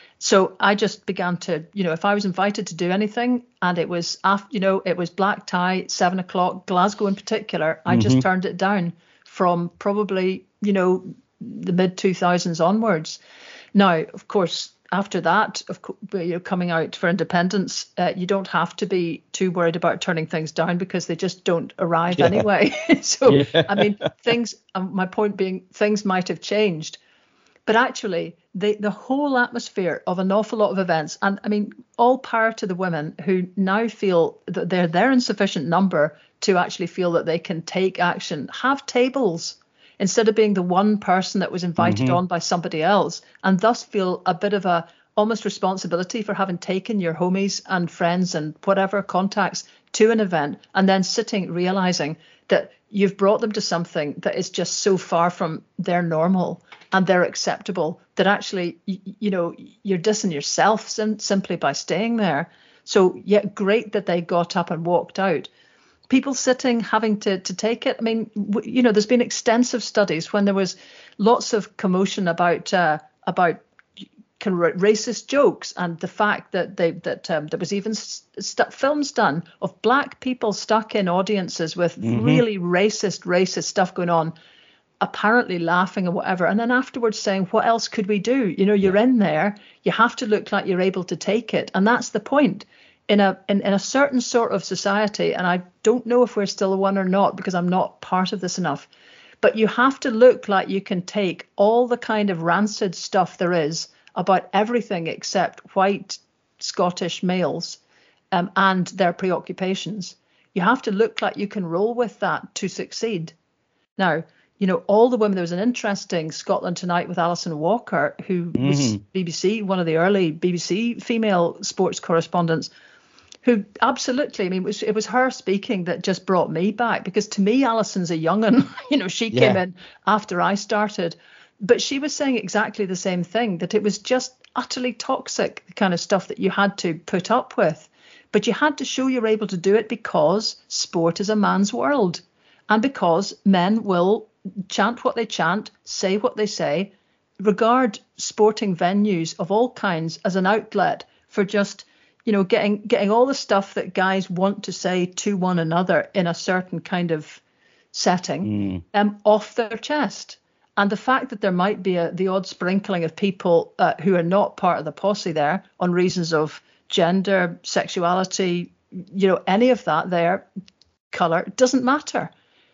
So I just began to, you know, if I was invited to do anything and it was after, you know, it was black tie, seven o'clock, Glasgow in particular, I just Mm-hmm. turned it down from probably, you know, the mid two thousands onwards. Now, of course, after that, of course, you know, coming out for independence, uh, you don't have to be too worried about turning things down because they just don't arrive Yeah. anyway. So, Yeah. I mean, things, um, my point being, things might have changed. But actually, the, the whole atmosphere of an awful lot of events, and I mean, all power to the women who now feel that they're there in sufficient number to actually feel that they can take action, have tables instead of being the one person that was invited Mm-hmm. on by somebody else, and thus feel a bit of a almost responsibility for having taken your homies and friends and whatever contacts to an event and then sitting realizing that you've brought them to something that is just so far from their normal and their acceptable that actually, you, you know, you're dissing yourself sim- simply by staying there. So, yeah, great that they got up and walked out. People sitting, having to, to take it. I mean, w- you know, there's been extensive studies when there was lots of commotion about uh, about kind of racist jokes and the fact that they that um, there was even st- films done of black people stuck in audiences with Mm-hmm. really racist, racist stuff going on, apparently laughing or whatever, and then afterwards saying, what else could we do? You know, you're in there, you have to look like you're able to take it. And that's the point. In a in, in a certain sort of society, and I don't know if we're still one or not because I'm not part of this enough, but you have to look like you can take all the kind of rancid stuff there is about everything except white Scottish males um, and their preoccupations. You have to look like you can roll with that to succeed. Now, you know, all the women, there was an interesting Scotland Tonight with Alison Walker, who mm-hmm. was B B C, one of the early B B C female sports correspondents, who absolutely, I mean, it was, it was her speaking that just brought me back, because to me, Alison's a young'un. You know, she yeah. came in after I started, but she was saying exactly the same thing, that it was just utterly toxic, the kind of stuff that you had to put up with. But you had to show you're able to do it because sport is a man's world. And because men will chant what they chant, say what they say, regard sporting venues of all kinds as an outlet for just, you know, getting getting all the stuff that guys want to say to one another in a certain kind of setting mm. um, off their chest. And the fact that there might be a, the odd sprinkling of people uh, who are not part of the posse there on reasons of gender, sexuality, you know, any of that there, colour, doesn't matter.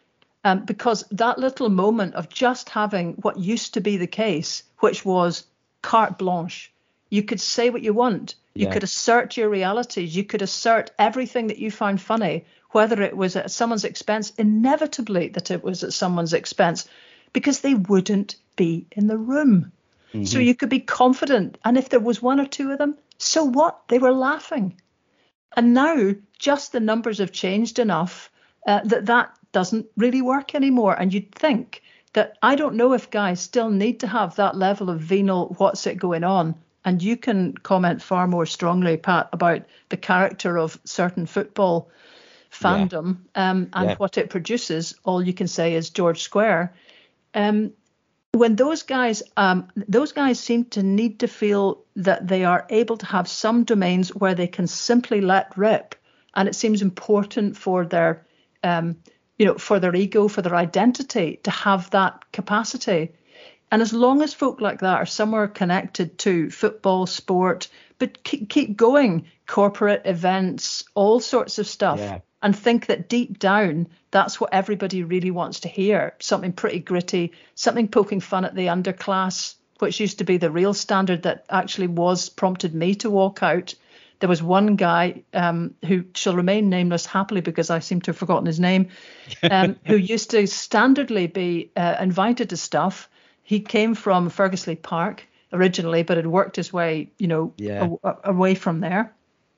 Um, because that little moment of just having what used to be the case, which was carte blanche, you could say what you want. You yeah. could assert your realities. You could assert everything that you found funny, whether it was at someone's expense, inevitably that it was at someone's expense, because they wouldn't be in the room. Mm-hmm. So you could be confident. And if there was one or two of them, so what? They were laughing. And now just the numbers have changed enough uh, that that doesn't really work anymore. And you'd think that, I don't know if guys still need to have that level of venal what's it going on. And you can comment far more strongly, Pat, about the character of certain football fandom yeah. um, and yeah. what it produces. All you can say is George Square. Um, when those guys, um, those guys seem to need to feel that they are able to have some domains where they can simply let rip. And it seems important for their um, you know, for their ego, for their identity, to have that capacity. And as long as folk like that are somewhere connected to football, sport, but keep, keep going, corporate events, all sorts of stuff, yeah. and think that deep down, that's what everybody really wants to hear, something pretty gritty, something poking fun at the underclass, which used to be the real standard that actually was prompted me to walk out. There was one guy um, who shall remain nameless happily because I seem to have forgotten his name, um, who used to standardly be uh, invited to stuff. He came from Fergusley Park originally, but had worked his way, you know, yeah. a- away from there.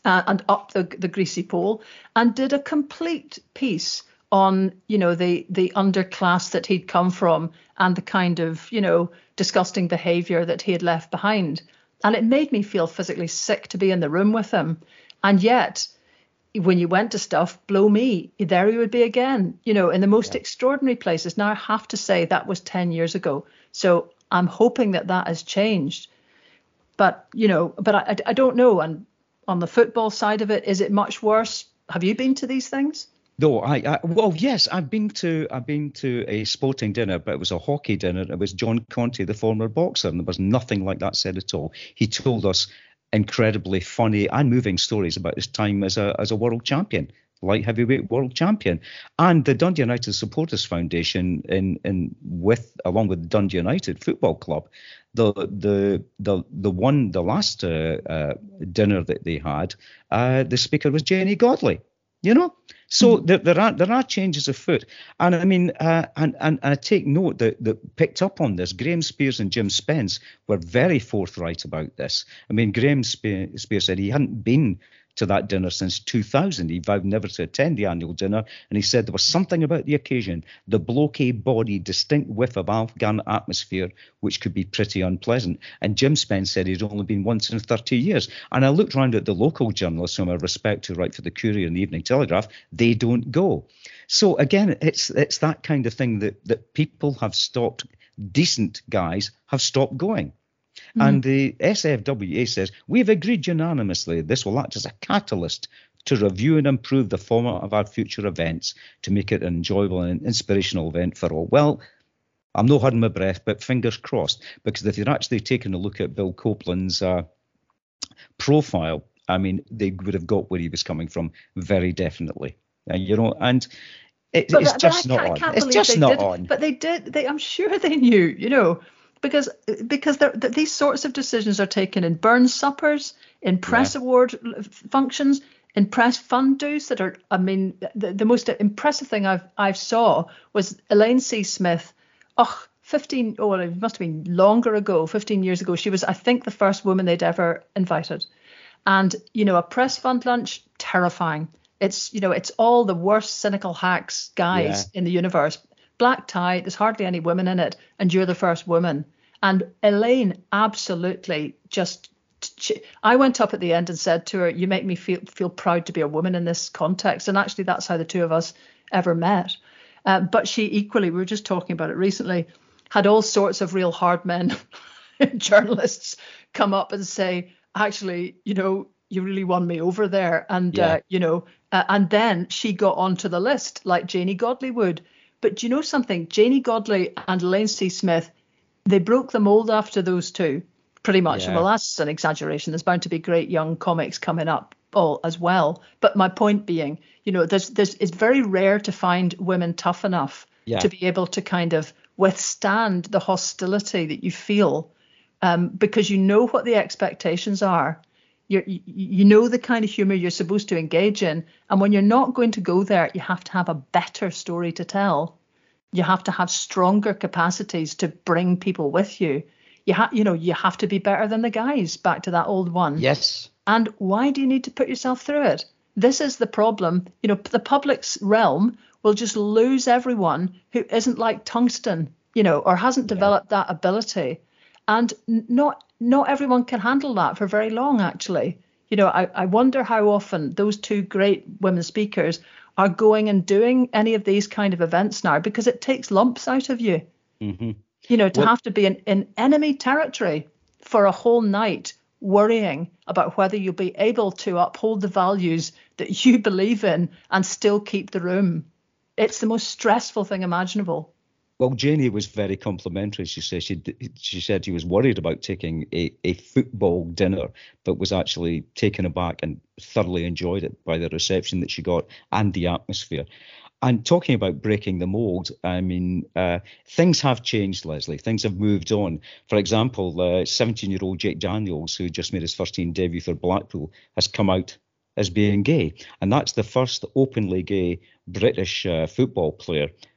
uh, and up the, the greasy pole, and did a complete piece on, you know, the the underclass that he'd come from and the kind of, you know, disgusting behaviour that he had left behind. And it made me feel physically sick to be in the room with him. And yet, when you went to stuff, blow me, there he would be again, you know, in the most yeah. extraordinary places. Now, I have to say that was ten years ago. So I'm hoping that that has changed. But, you know, but I, I don't know. And on the football side of it, is it much worse? Have you been to these things? No, I, I well, yes, I've been to I've been to a sporting dinner, but it was a hockey dinner. It was John Conte, the former boxer, and there was nothing like that said at all. He told us incredibly funny and moving stories about his time as a as a world champion, light heavyweight world champion. And the Dundee United Supporters Foundation, in in with along with the Dundee United Football Club, the the the the one the last uh, uh, dinner that they had, uh, the speaker was Jenny Godley. You know, so mm-hmm. there, there are there are changes afoot, and I mean, uh, and, and and I take note that that picked up on this. Graham Spears and Jim Spence were very forthright about this. I mean, Graham Spe- Spears said he hadn't been to that dinner since two thousand. He vowed never to attend the annual dinner, and he said there was something about the occasion, the blokey body, distinct whiff of Afghan atmosphere, which could be pretty unpleasant. And Jim Spence said he'd only been once in thirty years. And I looked round at the local journalists whom I respect who write for the Courier and the Evening Telegraph. They don't go. So again, it's it's that kind of thing that that people have stopped. Decent guys have stopped going. Mm. And the S F W A says, we've agreed unanimously this will act as a catalyst to review and improve the format of our future events to make it an enjoyable and inspirational event for all. Well, I'm not holding my breath, but fingers crossed, because if you're actually taking a look at Bill Copeland's uh, profile, I mean, they would have got where he was coming from very definitely. And, you know, and it, it's but, just but not on. It's just not did, on. But they did. They, I'm sure they knew, you know. Because because these sorts of decisions are taken in Burns suppers, in press yeah. award functions, in press fund dues that are, I mean, the, the most impressive thing I've I've saw was Elaine C. Smith. Oh, fifteen, oh, it must have been longer ago, fifteen years ago. She was, I think, the first woman they'd ever invited. And, you know, a press fund lunch, terrifying. It's, you know, it's all the worst cynical hacks guys yeah. in the universe. Black tie, there's hardly any women in it, and you're the first woman. And Elaine absolutely just, she, I went up at the end and said to her, you make me feel feel proud to be a woman in this context. And actually, that's how the two of us ever met. Uh, but she equally, we were just talking about it recently, had all sorts of real hard men journalists come up and say, actually, you know, you really won me over there. And, yeah. uh, you know, uh, and then she got onto the list like Janie Godley would. But do you know something? Janie Godley and Elaine C. Smith, they broke the mold after those two, pretty much. Yeah. Well, that's an exaggeration. There's bound to be great young comics coming up all as well. But my point being, you know, there's, there's, it's very rare to find women tough enough yeah. to be able to kind of withstand the hostility that you feel um, because you know what the expectations are. You're, you you know the kind of humour you're supposed to engage in. And when you're not going to go there, you have to have a better story to tell. You have to have stronger capacities to bring people with you. You, ha- you know, you have to be better than the guys, back to that old one. Yes. And why do you need to put yourself through it? This is the problem. You know, the public's realm will just lose everyone who isn't like tungsten, you know, or hasn't developed yeah. that ability. And not not everyone can handle that for very long, actually. You know, I, I wonder how often those two great women speakers are going and doing any of these kind of events now, because it takes lumps out of you. Mm-hmm. You know, to well, have to be in, in enemy territory for a whole night worrying about whether you'll be able to uphold the values that you believe in and still keep the room. It's the most stressful thing imaginable. Well, Janie was very complimentary. She said she she said she was worried about taking a, a football dinner, but was actually taken aback and thoroughly enjoyed it by the reception that she got and the atmosphere. And talking about breaking the mold, I mean, uh, things have changed, Leslie. Things have moved on. For example, uh, seventeen-year-old Jake Daniels, who just made his first team debut for Blackpool, has come out as being gay. And that's the first openly gay British uh, football player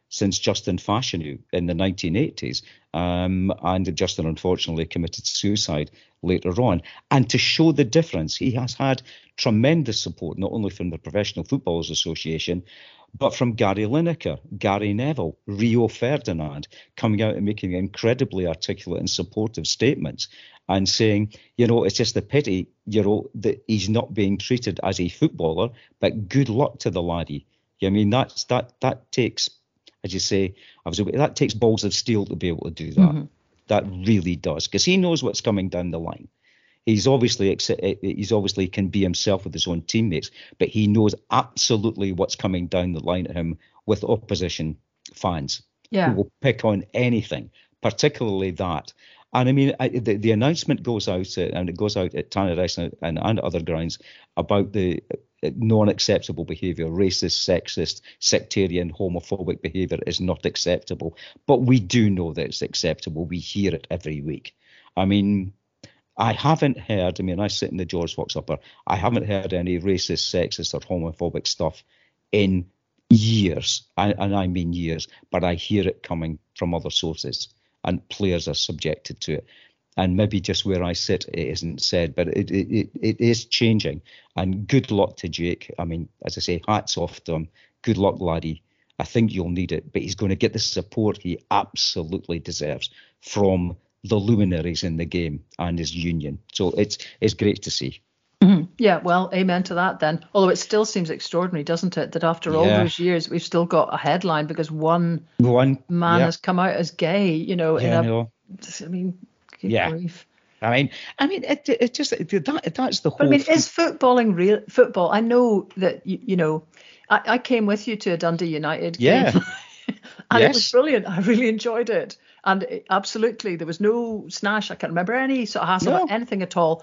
since Justin Fashanu in the nineteen eighties. Um, and Justin unfortunately committed suicide later on. And to show the difference, he has had tremendous support, not only from the Professional Footballers Association, but from Gary Lineker, Gary Neville, Rio Ferdinand, coming out and making incredibly articulate and supportive statements and saying, you know, it's just a pity, you know, that he's not being treated as a footballer, but good luck to the laddie. I mean, that's that that takes, as you say, I was that takes balls of steel to be able to do that. Mm-hmm. That really does, because he knows what's coming down the line. He's obviously he's obviously can be himself with his own teammates, but he knows absolutely what's coming down the line at him with opposition fans yeah. who will pick on anything, particularly that. And I mean, I, the, the announcement goes out, uh, and it goes out at Tannadice and, and, and other grounds about the non-acceptable behaviour, racist, sexist, sectarian, homophobic behaviour is not acceptable. But we do know that it's acceptable. We hear it every week. I mean, I haven't heard, I mean, I sit in the George Fox Upper, I haven't heard any racist, sexist or homophobic stuff in years, and, and I mean years, but I hear it coming from other sources, and players are subjected to it. And maybe just where I sit, it isn't said, but it, it, it, it is changing. And good luck to Jake. I mean, as I say, hats off to him. Good luck, laddie. I think you'll need it, but he's going to get the support he absolutely deserves from the luminaries in the game and his union. So it's it's great to see. Mm-hmm. Yeah, well, amen to that then. Although it still seems extraordinary, doesn't it, that after all yeah. those years, we've still got a headline because one, one man yeah. has come out as gay, you know. Yeah, in a, no. I mean, good yeah. grief. I mean, I mean, it, it just that that's the whole. But I mean, thing. Is footballing real football? I know that you, you know, I, I came with you to a Dundee United game, yeah, and yes. it was brilliant. I really enjoyed it, and it, absolutely, there was no snash. I can't remember any sort of hassle, no. or anything at all.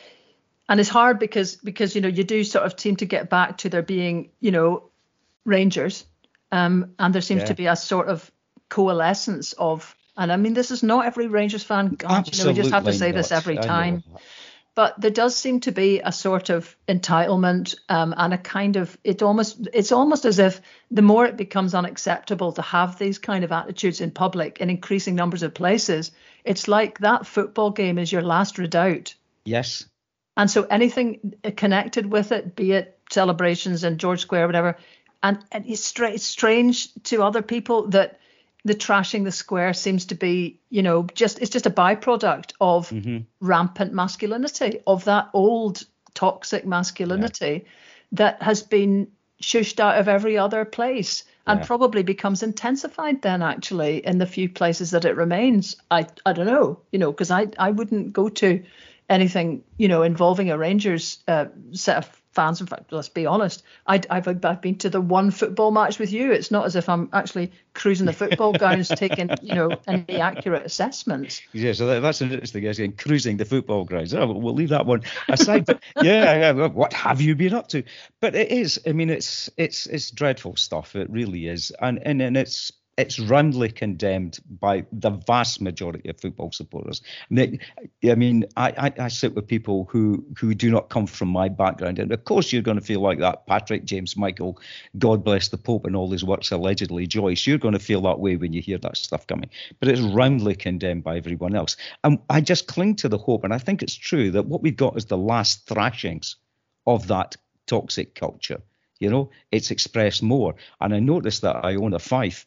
And it's hard because because you know you do sort of seem to get back to there being you know Rangers, um, and there seems yeah. to be a sort of coalescence of. And I mean, this is not every Rangers fan. God, you know, we just have to say not. this every I time. know. But there does seem to be a sort of entitlement um, and a kind of it almost it's almost as if the more it becomes unacceptable to have these kind of attitudes in public in increasing numbers of places, it's like that football game is your last redoubt. Yes. And so anything connected with it, be it celebrations in George Square, whatever, and, and it's, stra- it's strange to other people that the trashing the square seems to be, you know, just it's just a byproduct of mm-hmm. rampant masculinity, of that old toxic masculinity yeah. that has been shushed out of every other place and yeah. probably becomes intensified then actually in the few places that it remains. I I don't know, you know, because I, I wouldn't go to anything, you know, involving a Rangers uh, set of fans. In fact, let's be honest, I, I've, I've been to the one football match with you. It's not as if I'm actually cruising the football grounds taking, you know, any accurate assessments. Yeah, so that, that's an interesting, again, cruising the football grounds. Oh, we'll leave that one aside. But yeah, yeah, what have you been up to? But it is, I mean, it's it's it's dreadful stuff. It really is, and and and it's. It's roundly condemned by the vast majority of football supporters. I mean, I, I, I sit with people who, who do not come from my background. And of course, you're going to feel like that. Patrick, James Michael, God bless the Pope and all his works, allegedly Joyce. You're going to feel that way when you hear that stuff coming. But it's roundly condemned by everyone else. And I just cling to the hope, and I think it's true, that what we've got is the last thrashings of that toxic culture. You know, it's expressed more. And I noticed that Iona Fife,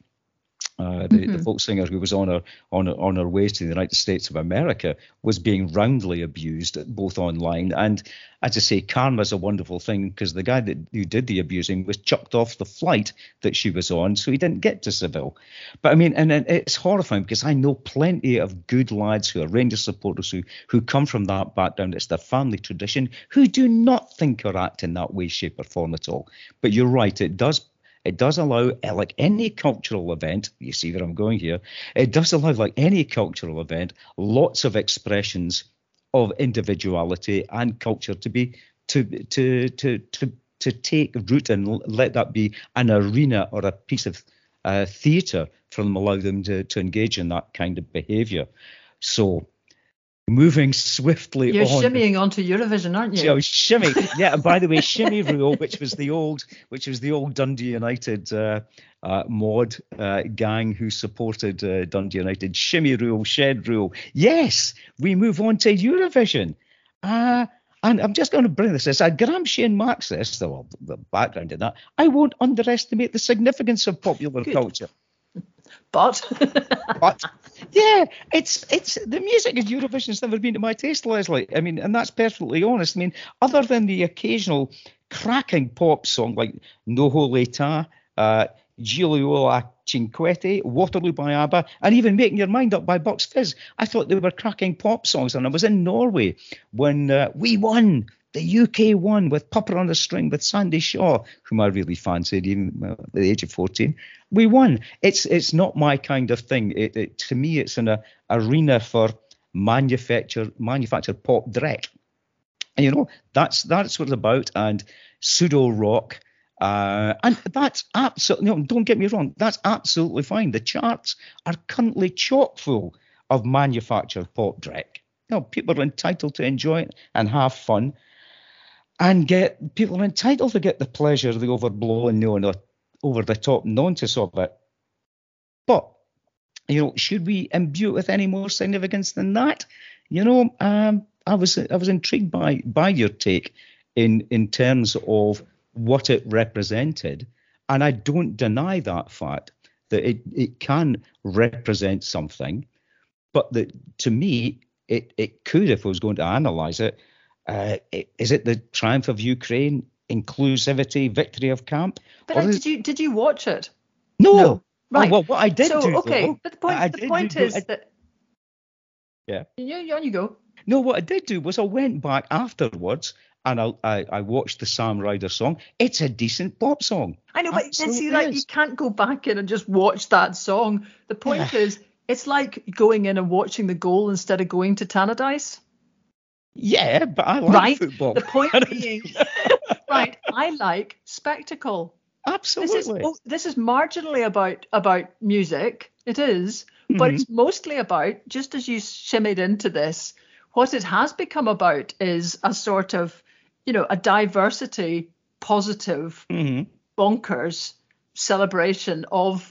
Uh, the, mm-hmm. the folk singer who was on her on her, on her way to the United States of America, was being roundly abused both online and, as I say, karma's a wonderful thing, because the guy that who did the abusing was chucked off the flight that she was on, so he didn't get to Seville. But I mean, and, and it's horrifying because I know plenty of good lads who are Rangers supporters who who come from that background. It's their family tradition, who do not think or act in that way, shape, or form at all. But you're right, it does. It does allow, like any cultural event, you see where I'm going here, it does allow, like any cultural event, lots of expressions of individuality and culture to be, to to to to to take root and let that be an arena or a piece of uh, theatre for them, allow them to, to engage in that kind of behaviour. So moving swiftly You're on. shimmying onto Eurovision, aren't you? So shimmy, yeah. And by the way, Shimmy Rule, which was the old, which was the old Dundee United uh, uh, mod uh, gang who supported uh, Dundee United. Shimmy Rule, Shed Rule. Yes, we move on to Eurovision. Uh, and I'm just going to bring this as a Gramscian Marxist, though the background in that. I won't underestimate the significance of popular Good. culture. But But yeah, it's it's the music of Eurovision's never been to my taste, Leslie. I mean, and that's perfectly honest. I mean, other than the occasional cracking pop song like Noho L'Età, uh, Giulio Cinquetti, Waterloo by ABBA, and even Making Your Mind Up by Bucks Fizz, I thought they were cracking pop songs. And I was in Norway when uh, we won. The U K won with Pupper on the String with Sandy Shaw, whom I really fancied even at the age of fourteen. We won. It's it's not my kind of thing. It, it, to me, it's an a, arena for manufactured manufactured pop dreck. And, you know, that's that's what it's about. And pseudo rock. Uh, and that's absolutely, no, don't get me wrong, that's absolutely fine. The charts are currently chock full of manufactured pop dreck. You know, people are entitled to enjoy it and have fun. And get people are entitled to get the pleasure of the overblown, you know, over the top nonsense of it. But, you know, should we imbue it with any more significance than that? You know, um, I was I was intrigued by by your take in in terms of what it represented, and I don't deny that fact that it it can represent something, but that to me it it could, if I was going to analyze it. Uh, is it the triumph of Ukraine, inclusivity, victory of camp? but uh, did you did you watch it? No. No. Right. Oh, well, what I did so, do, okay, though, but the point I the did point do, is I, that yeah. You, on you go. No, what I did do was I went back afterwards and I I, I watched the Sam Ryder song. It's a decent pop song. I know, but Absolutely see, like is. you can't go back in and just watch that song. The point is, it's like going in and watching the goal instead of going to Tannadice. Yeah, but I like right. football. The point being, right, I like spectacle. Absolutely. This is, oh, this is marginally about about music. It is, Mm-hmm. but it's mostly about, just as you shimmied into this, what it has become about is a sort of, you know, a diversity, positive, Mm-hmm. bonkers celebration of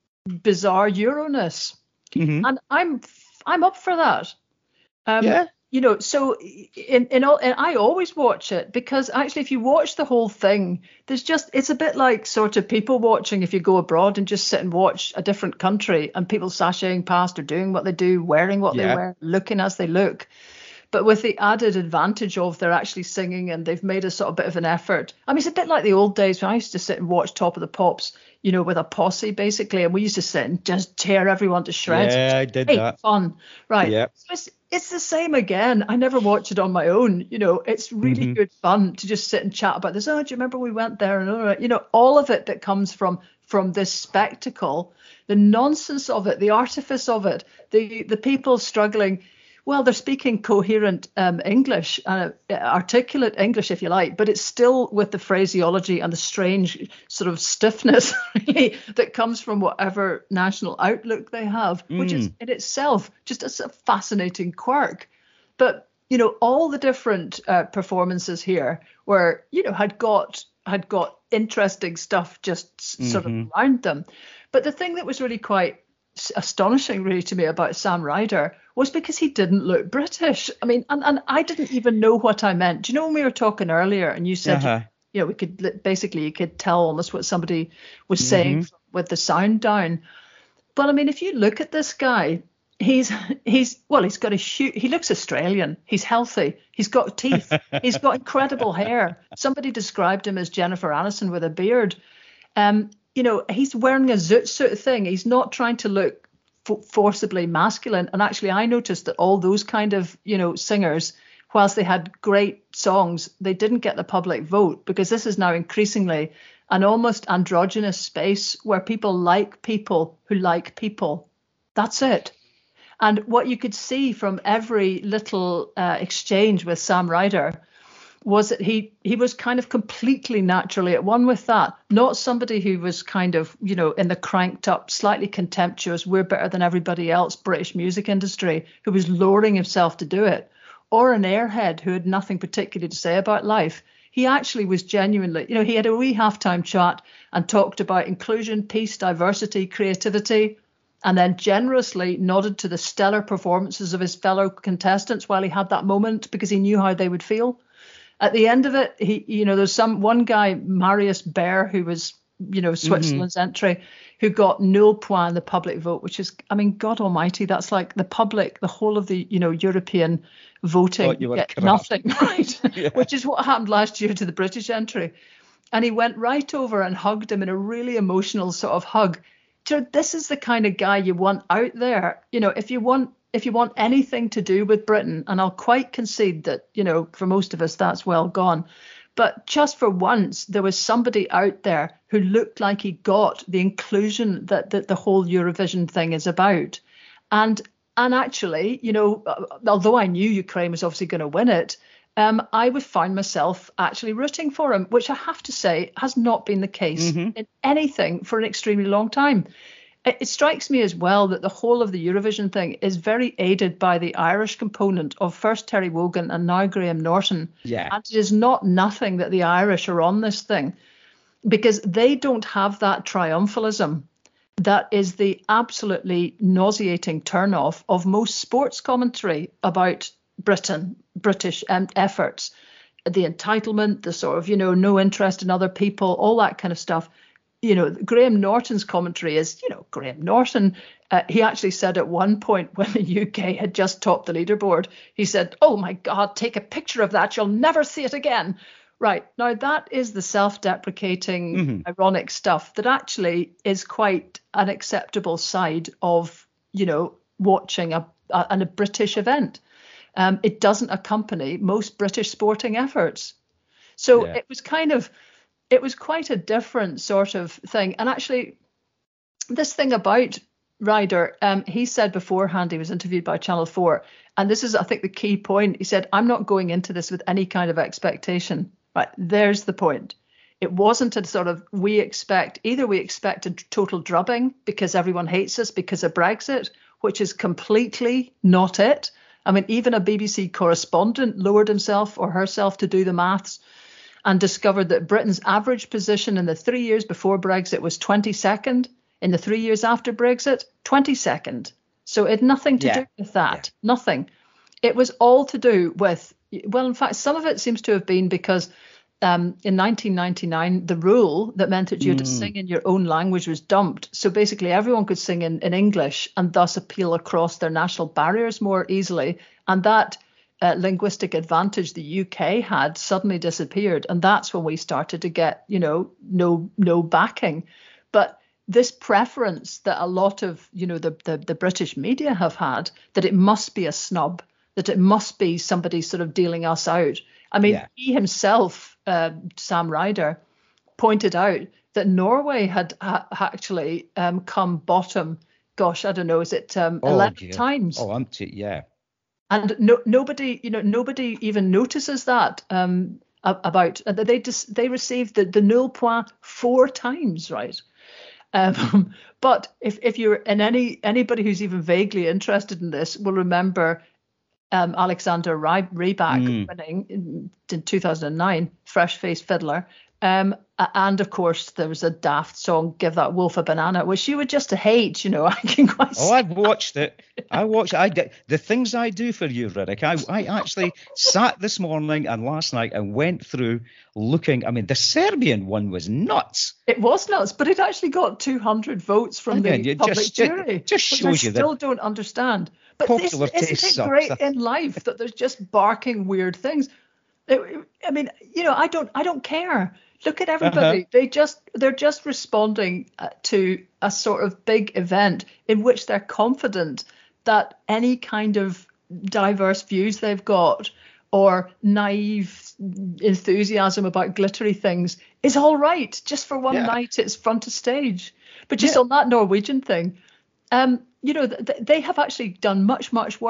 bizarre Euroness. Mm-hmm. And I'm I'm up for that. Um, Yeah. You know, so in in all, and I always watch it because actually, if you watch the whole thing, there's just it's a bit like sort of people watching if you go abroad and just sit and watch a different country and people sashaying past or doing what they do, wearing what Yeah. they wear, looking as they look. But with the added advantage of they're actually singing and they've made a sort of bit of an effort. I mean, it's a bit like the old days when I used to sit and watch Top of the Pops, you know, with a posse basically, and we used to sit and just tear everyone to shreds. Yeah, I did Hey, that. fun, right? Yeah. So it's it's the same again. I never watch it on my own. You know, it's really Mhm. good fun to just sit and chat about this. Oh, do you remember we went there? And all right, you know, all of it that comes from from this spectacle, the nonsense of it, the artifice of it, the the people struggling. Well, they're speaking coherent um, English, uh, articulate English, if you like, but it's still with the phraseology and the strange sort of stiffness, really, that comes from whatever national outlook they have, which is in itself just a, a fascinating quirk. But, you know, all the different uh, performances here were, you know, had got had got interesting stuff just s- sort of around them. But the thing that was really quite astonishing really to me about Sam Ryder was because he didn't look British. I mean, and, and I didn't even know what I meant. Do you know when we were talking earlier and you said, Uh-huh. you know, we could li- basically, you could tell almost what somebody was saying with the sound down. But I mean, if you look at this guy, he's, he's, well, he's got a huge, he looks Australian. He's healthy. He's got teeth. He's got incredible hair. Somebody described him as Jennifer Aniston with a beard. Um, you know, he's wearing a zoot suit thing. He's not trying to look fo- forcibly masculine. And actually, I noticed that all those kind of, you know, singers, whilst they had great songs, they didn't get the public vote because this is now increasingly an almost androgynous space where people like people who like people. That's it. And what you could see from every little uh, exchange with Sam Ryder was that he he was kind of completely naturally at one with that. Not somebody who was kind of, you know, in the cranked up, slightly contemptuous, we're better than everybody else British music industry, who was lowering himself to do it, or an airhead who had nothing particularly to say about life. He actually was genuinely, you know, he had a wee halftime chat and talked about inclusion, peace, diversity, creativity, and then generously nodded to the stellar performances of his fellow contestants while he had that moment, because he knew how they would feel. At the end of it, he, you know, there's some one guy, Marius Baer, who was, you know, Switzerland's mm-hmm. entry, who got nul point in the public vote, which is, I mean, God Almighty, that's like the public, the whole of the, you know, European voting get crap. Nothing, right? Yeah. Which is what happened last year to the British entry. And he went right over and hugged him in a really emotional sort of hug. You know, this is the kind of guy you want out there. You know, if you want if you want anything to do with Britain, and I'll quite concede that, you know, for most of us that's well gone, but just for once there was somebody out there who looked like he got the inclusion that, that the whole Eurovision thing is about. And and actually, you know, although I knew Ukraine was obviously going to win it, Um, I would find myself actually rooting for him, which I have to say has not been the case mm-hmm. in anything for an extremely long time. It, it strikes me as well that the whole of the Eurovision thing is very aided by the Irish component of first Terry Wogan and now Graham Norton. Yeah. And it is not nothing that the Irish are on this thing, because they don't have that triumphalism that is the absolutely nauseating turn-off of most sports commentary about Britain, British um, efforts, the entitlement, the sort of, you know, no interest in other people, all that kind of stuff. You know, Graham Norton's commentary is, you know, Graham Norton. Uh, he actually said at one point when the U K had just topped the leaderboard, he said, "Oh my God, take a picture of that. You'll never see it again." Right. Now, that is the self-deprecating, mm-hmm. ironic stuff that actually is quite an acceptable side of, you know, watching a, a, a British event. Um, it doesn't accompany most British sporting efforts. So yeah. it was kind of, it was quite a different sort of thing. And actually, this thing about Ryder, um, he said beforehand, he was interviewed by Channel four, and this is, I think, the key point. He said, "I'm not going into this with any kind of expectation." Right, there's the point. It wasn't a sort of, we expect, either we expect a total drubbing because everyone hates us because of Brexit, which is completely not it. I mean, even a B B C correspondent lowered himself or herself to do the maths and discovered that Britain's average position in the three years before Brexit was twenty-second. In the three years after Brexit, twenty-second. So it had nothing to yeah. do with that. Yeah. Nothing. It was all to do with, well, in fact, some of it seems to have been because um, in nineteen ninety-nine, the rule that meant that you had to mm. sing in your own language was dumped. So basically everyone could sing in, in English and thus appeal across their national barriers more easily. And that uh, linguistic advantage the U K had suddenly disappeared. And that's when we started to get, you know, no no backing. But this preference that a lot of, you know, the, the, the British media have had, that it must be a snub, that it must be somebody sort of dealing us out. I mean, yeah. he himself, uh, Sam Ryder, pointed out that Norway had ha- actually um, come bottom, gosh, I don't know, is it um, oh, eleven yeah. times? Oh, I'm t- yeah. And no, nobody, you know, nobody even notices that um, about, uh, they just, they received the, the nul point four times, right? Um, but if, if you're in any, anybody who's even vaguely interested in this will remember Um, Alexander Ry- Rybak mm. winning in, in two thousand nine, Fresh-Faced Fiddler. Um, and of course, there was a daft song, Give That Wolf a Banana, which you would just hate, you know. I can quite Oh, I've watched it. I watched it. I did the things I do for you, Riddick. I, I actually sat this morning and last night and went through looking. I mean, the Serbian one was nuts. It was nuts, but it actually got two hundred votes from Again, the public just, jury. It just which shows I you still that don't understand. But this, isn't it great in life that there's just barking weird things? I mean, you know, I don't, I don't care. Look at everybody. Uh-huh. They just, they're just responding to a sort of big event in which they're confident that any kind of diverse views they've got or naive enthusiasm about glittery things is all right. Just for one yeah. night, it's front of stage. But just yeah. on that Norwegian thing, um, you know, th- they have actually done much, much worse.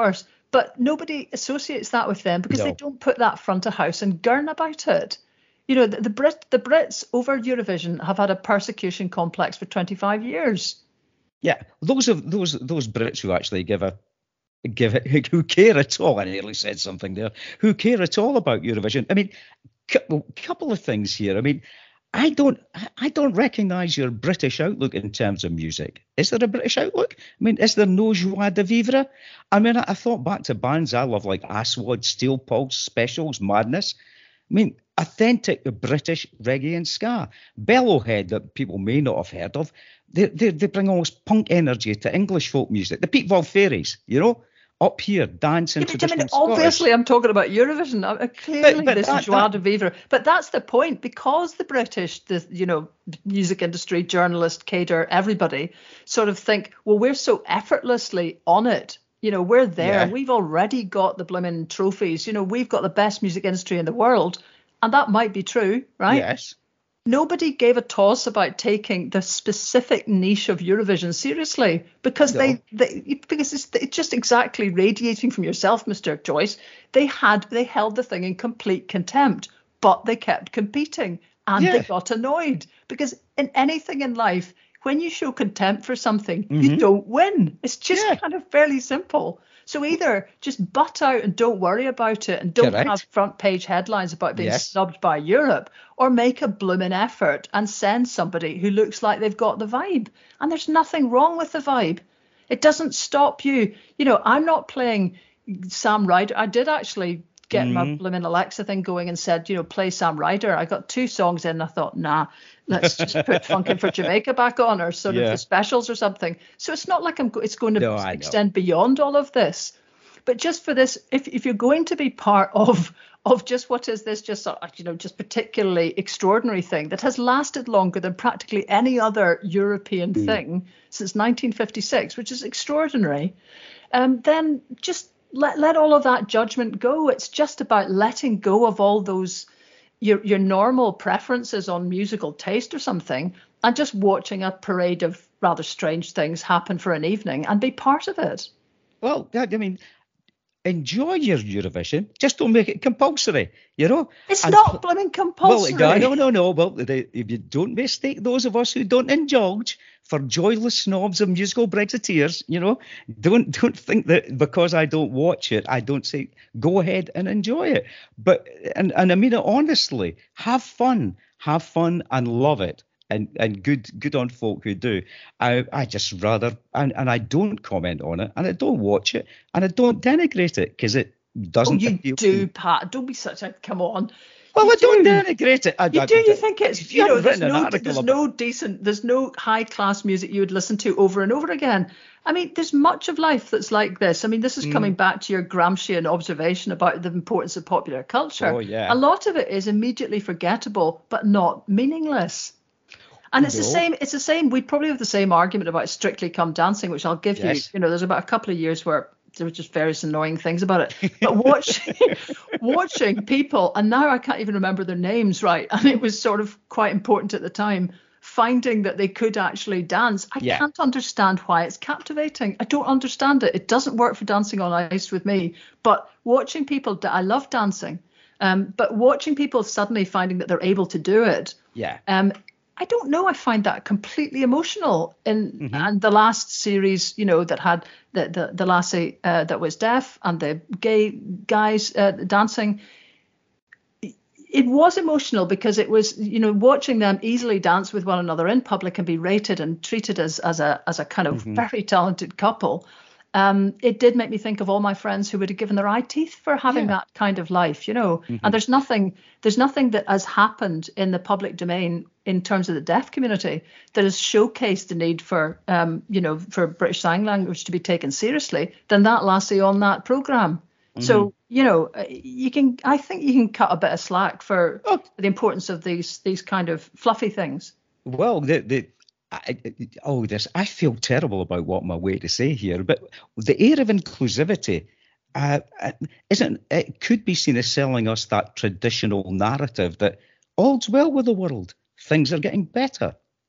but nobody associates that with them because No. they don't put that front of house and gurn about it. You know, the, the Brit the Brits over Eurovision have had a persecution complex for twenty-five years. Yeah, those of those those Brits who actually give a give it who care at all. I nearly said something there. Who care at all about Eurovision? I mean, couple couple of things here. I mean, I don't I don't recognise your British outlook in terms of music. Is there a British outlook? I mean, is there no joie de vivre? I mean, I, I thought back to bands I love like Aswad, Steel Pulse, Specials, Madness. I mean, authentic British reggae and ska. Bellowhead, that people may not have heard of, they, they, they bring almost punk energy to English folk music. The Pete Valferis, you know, up here, dancing Yeah, but I traditional mean, Scottish. obviously, I'm talking about Eurovision. Uh, Clearly, But- but this that- is joie that- de vivre. But that's the point, because the British, the you know, music industry, journalist, cater, everybody sort of think, well, we're so effortlessly on it. You know, we're there. Yeah. We've already got the blooming trophies. You know, we've got the best music industry in the world. And that might be true, right? Yes. Nobody gave a toss about taking the specific niche of Eurovision seriously because No. they, they because it's, it's just exactly radiating from yourself, Mister Joyce. They had they held the thing in complete contempt, but they kept competing and Yeah. they got annoyed because in anything in life, when you show contempt for something, Mm-hmm. you don't win. It's just Yeah. kind of fairly simple. So either just butt out and don't worry about it and don't Correct. have front page headlines about being Yes. snubbed by Europe, or make a blooming effort and send somebody who looks like they've got the vibe. And there's nothing wrong with the vibe. It doesn't stop you. You know, I'm not playing Sam Ryder. I did actually get Mm-hmm. my blooming Alexa thing going and said, you know, play Sam Ryder. I got two songs in and I thought, nah, let's just put Funkin' for Jamaica back on, or sort of Yeah. the Specials or something. So it's not like I'm go- it's going to No, I know. extend beyond all of this. But just for this, if if you're going to be part of of just what is this, just sort of, you know, just particularly extraordinary thing that has lasted longer than practically any other European Mm. thing since nineteen fifty-six, which is extraordinary, um, then just let let all of that judgment go. It's just about letting go of all those your your normal preferences on musical taste or something, and just watching a parade of rather strange things happen for an evening and be part of it. Well, I I mean, enjoy your Eurovision. Just don't make it compulsory, you know? It's And- not blooming compulsory. Well, no, no, no. Well, they, if you don't mistake those of us who don't indulge for joyless snobs of musical Brexiteers, you know, don't don't think that because I don't watch it, I don't say go ahead and enjoy it. But and and I mean it honestly, have fun, have fun and love it. And and good good on folk who do. I I just rather and, and I don't comment on it and I don't watch it and I don't denigrate it because it Oh, doesn't you appeal to do, me. Pat. Don't be such a come on. Well, You I don't do. denigrate it. I, You I- do. You think it's if you know haven't there's written an no article there's about- no decent there's no high class music you would listen to over and over again. I mean, there's much of life that's like this. I mean, this is Mm. coming back to your Gramscian observation about the importance of popular culture. Oh, yeah. A lot of it is immediately forgettable, but not meaningless. And it's the No. same. It's the same. We'd probably have the same argument about Strictly Come Dancing, which I'll give Yes. you. You know, there's about a couple of years where there were just various annoying things about it. But watching, watching people, and now I can't even remember their names right, and it was sort of quite important at the time, finding that they could actually dance. I Yeah. can't understand why it's captivating. I don't understand it. It doesn't work for Dancing on Ice with me. But watching people, da- I love dancing, um, but watching people suddenly finding that they're able to do it. Yeah. Um, I don't know. I find that completely emotional. In Mm-hmm. and the last series, you know, that had the the, the lassie uh, that was deaf and the gay guys uh, dancing. It was emotional because it was, you know, watching them easily dance with one another in public and be rated and treated as as a as a kind of Mm-hmm. very talented couple. Um, it did make me think of all my friends who would have given their eye teeth for having Yeah. that kind of life, you know. And there's nothing, there's nothing that has happened in the public domain in terms of the deaf community that has showcased the need for, um, you know, for British Sign Language to be taken seriously than that lassie on that programme. So, you know, uh, you can, I think you can cut a bit of slack for Oh. the importance of these these kind of fluffy things. Well, the the I, I- oh, this I feel terrible about what my way to say here, but the air of inclusivity uh, uh, isn't. It could be seen as selling us that traditional narrative that all's well with the world, things are getting better.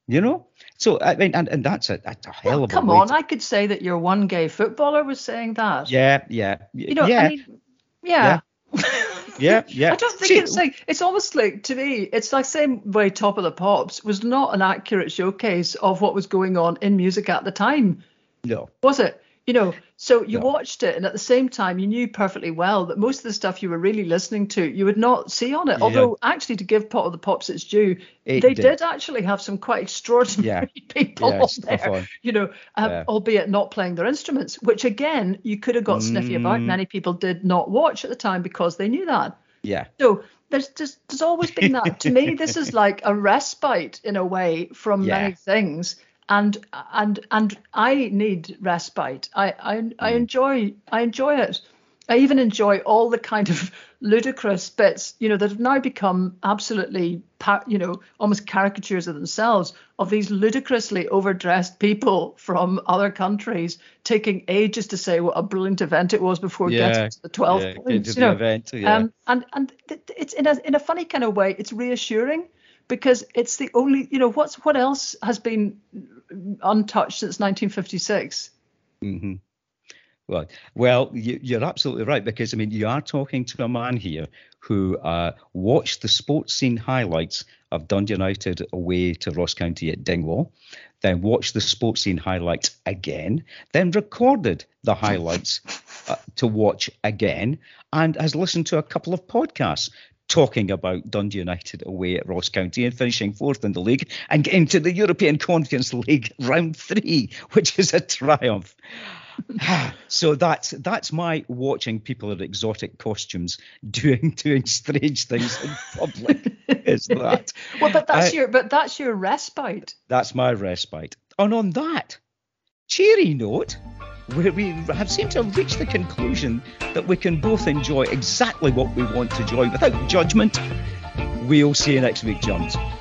You know? So, I mean, and, and that's a, that's a hell Well, of a come way on, to- I could say that your one gay footballer was saying that. Yeah, yeah. You know, yeah. I mean, yeah. Yeah, yeah. I don't think See, it's like, it's almost like, to me, it's like same way Top of the Pops was not an accurate showcase of what was going on in music at the time, No. was it? You know, so you No. watched it, and at the same time, you knew perfectly well that most of the stuff you were really listening to, you would not see on it. Yeah. Although, actually, to give Pot of the Pops its due, It they did. did. actually have some quite extraordinary people Yeah, on stuff there, on. you know, um, Yeah. albeit not playing their instruments, which again, you could have got sniffy about. Mm. Many people did not watch at the time because they knew that. Yeah. So there's just there's always been that. To me, this is like a respite in a way from Yeah. many things, and and and I need respite. I I, I enjoy I enjoy it. I even enjoy all the kind of ludicrous bits, you know, that have now become absolutely, pa- you know, almost caricatures of themselves, of these ludicrously overdressed people from other countries taking ages to say what a brilliant event it was before Yeah, getting to the twelve yeah, get points. to you the know. event, yeah. Um, and and th- it's in a in a funny kind of way, it's reassuring because it's the only, you know, what's what else has been untouched since nineteen fifty-six? Mm-hmm. Well, well, you, you're absolutely right, because I mean, you are talking to a man here who uh, watched the sports scene highlights of Dundee United away to Ross County at Dingwall, then watched the sports scene highlights again, then recorded the highlights uh, to watch again, and has listened to a couple of podcasts talking about Dundee United away at Ross County and finishing fourth in the league and getting to the European Conference League round three, which is a triumph. So that's that's my watching people in exotic costumes doing doing strange things in public. Is that? Well, but that's Uh, your but that's your respite. That's my respite. And on that cheery note, where we have seemed to have reached the conclusion that we can both enjoy exactly what we want to enjoy without judgment, we'll see you next week, Jones.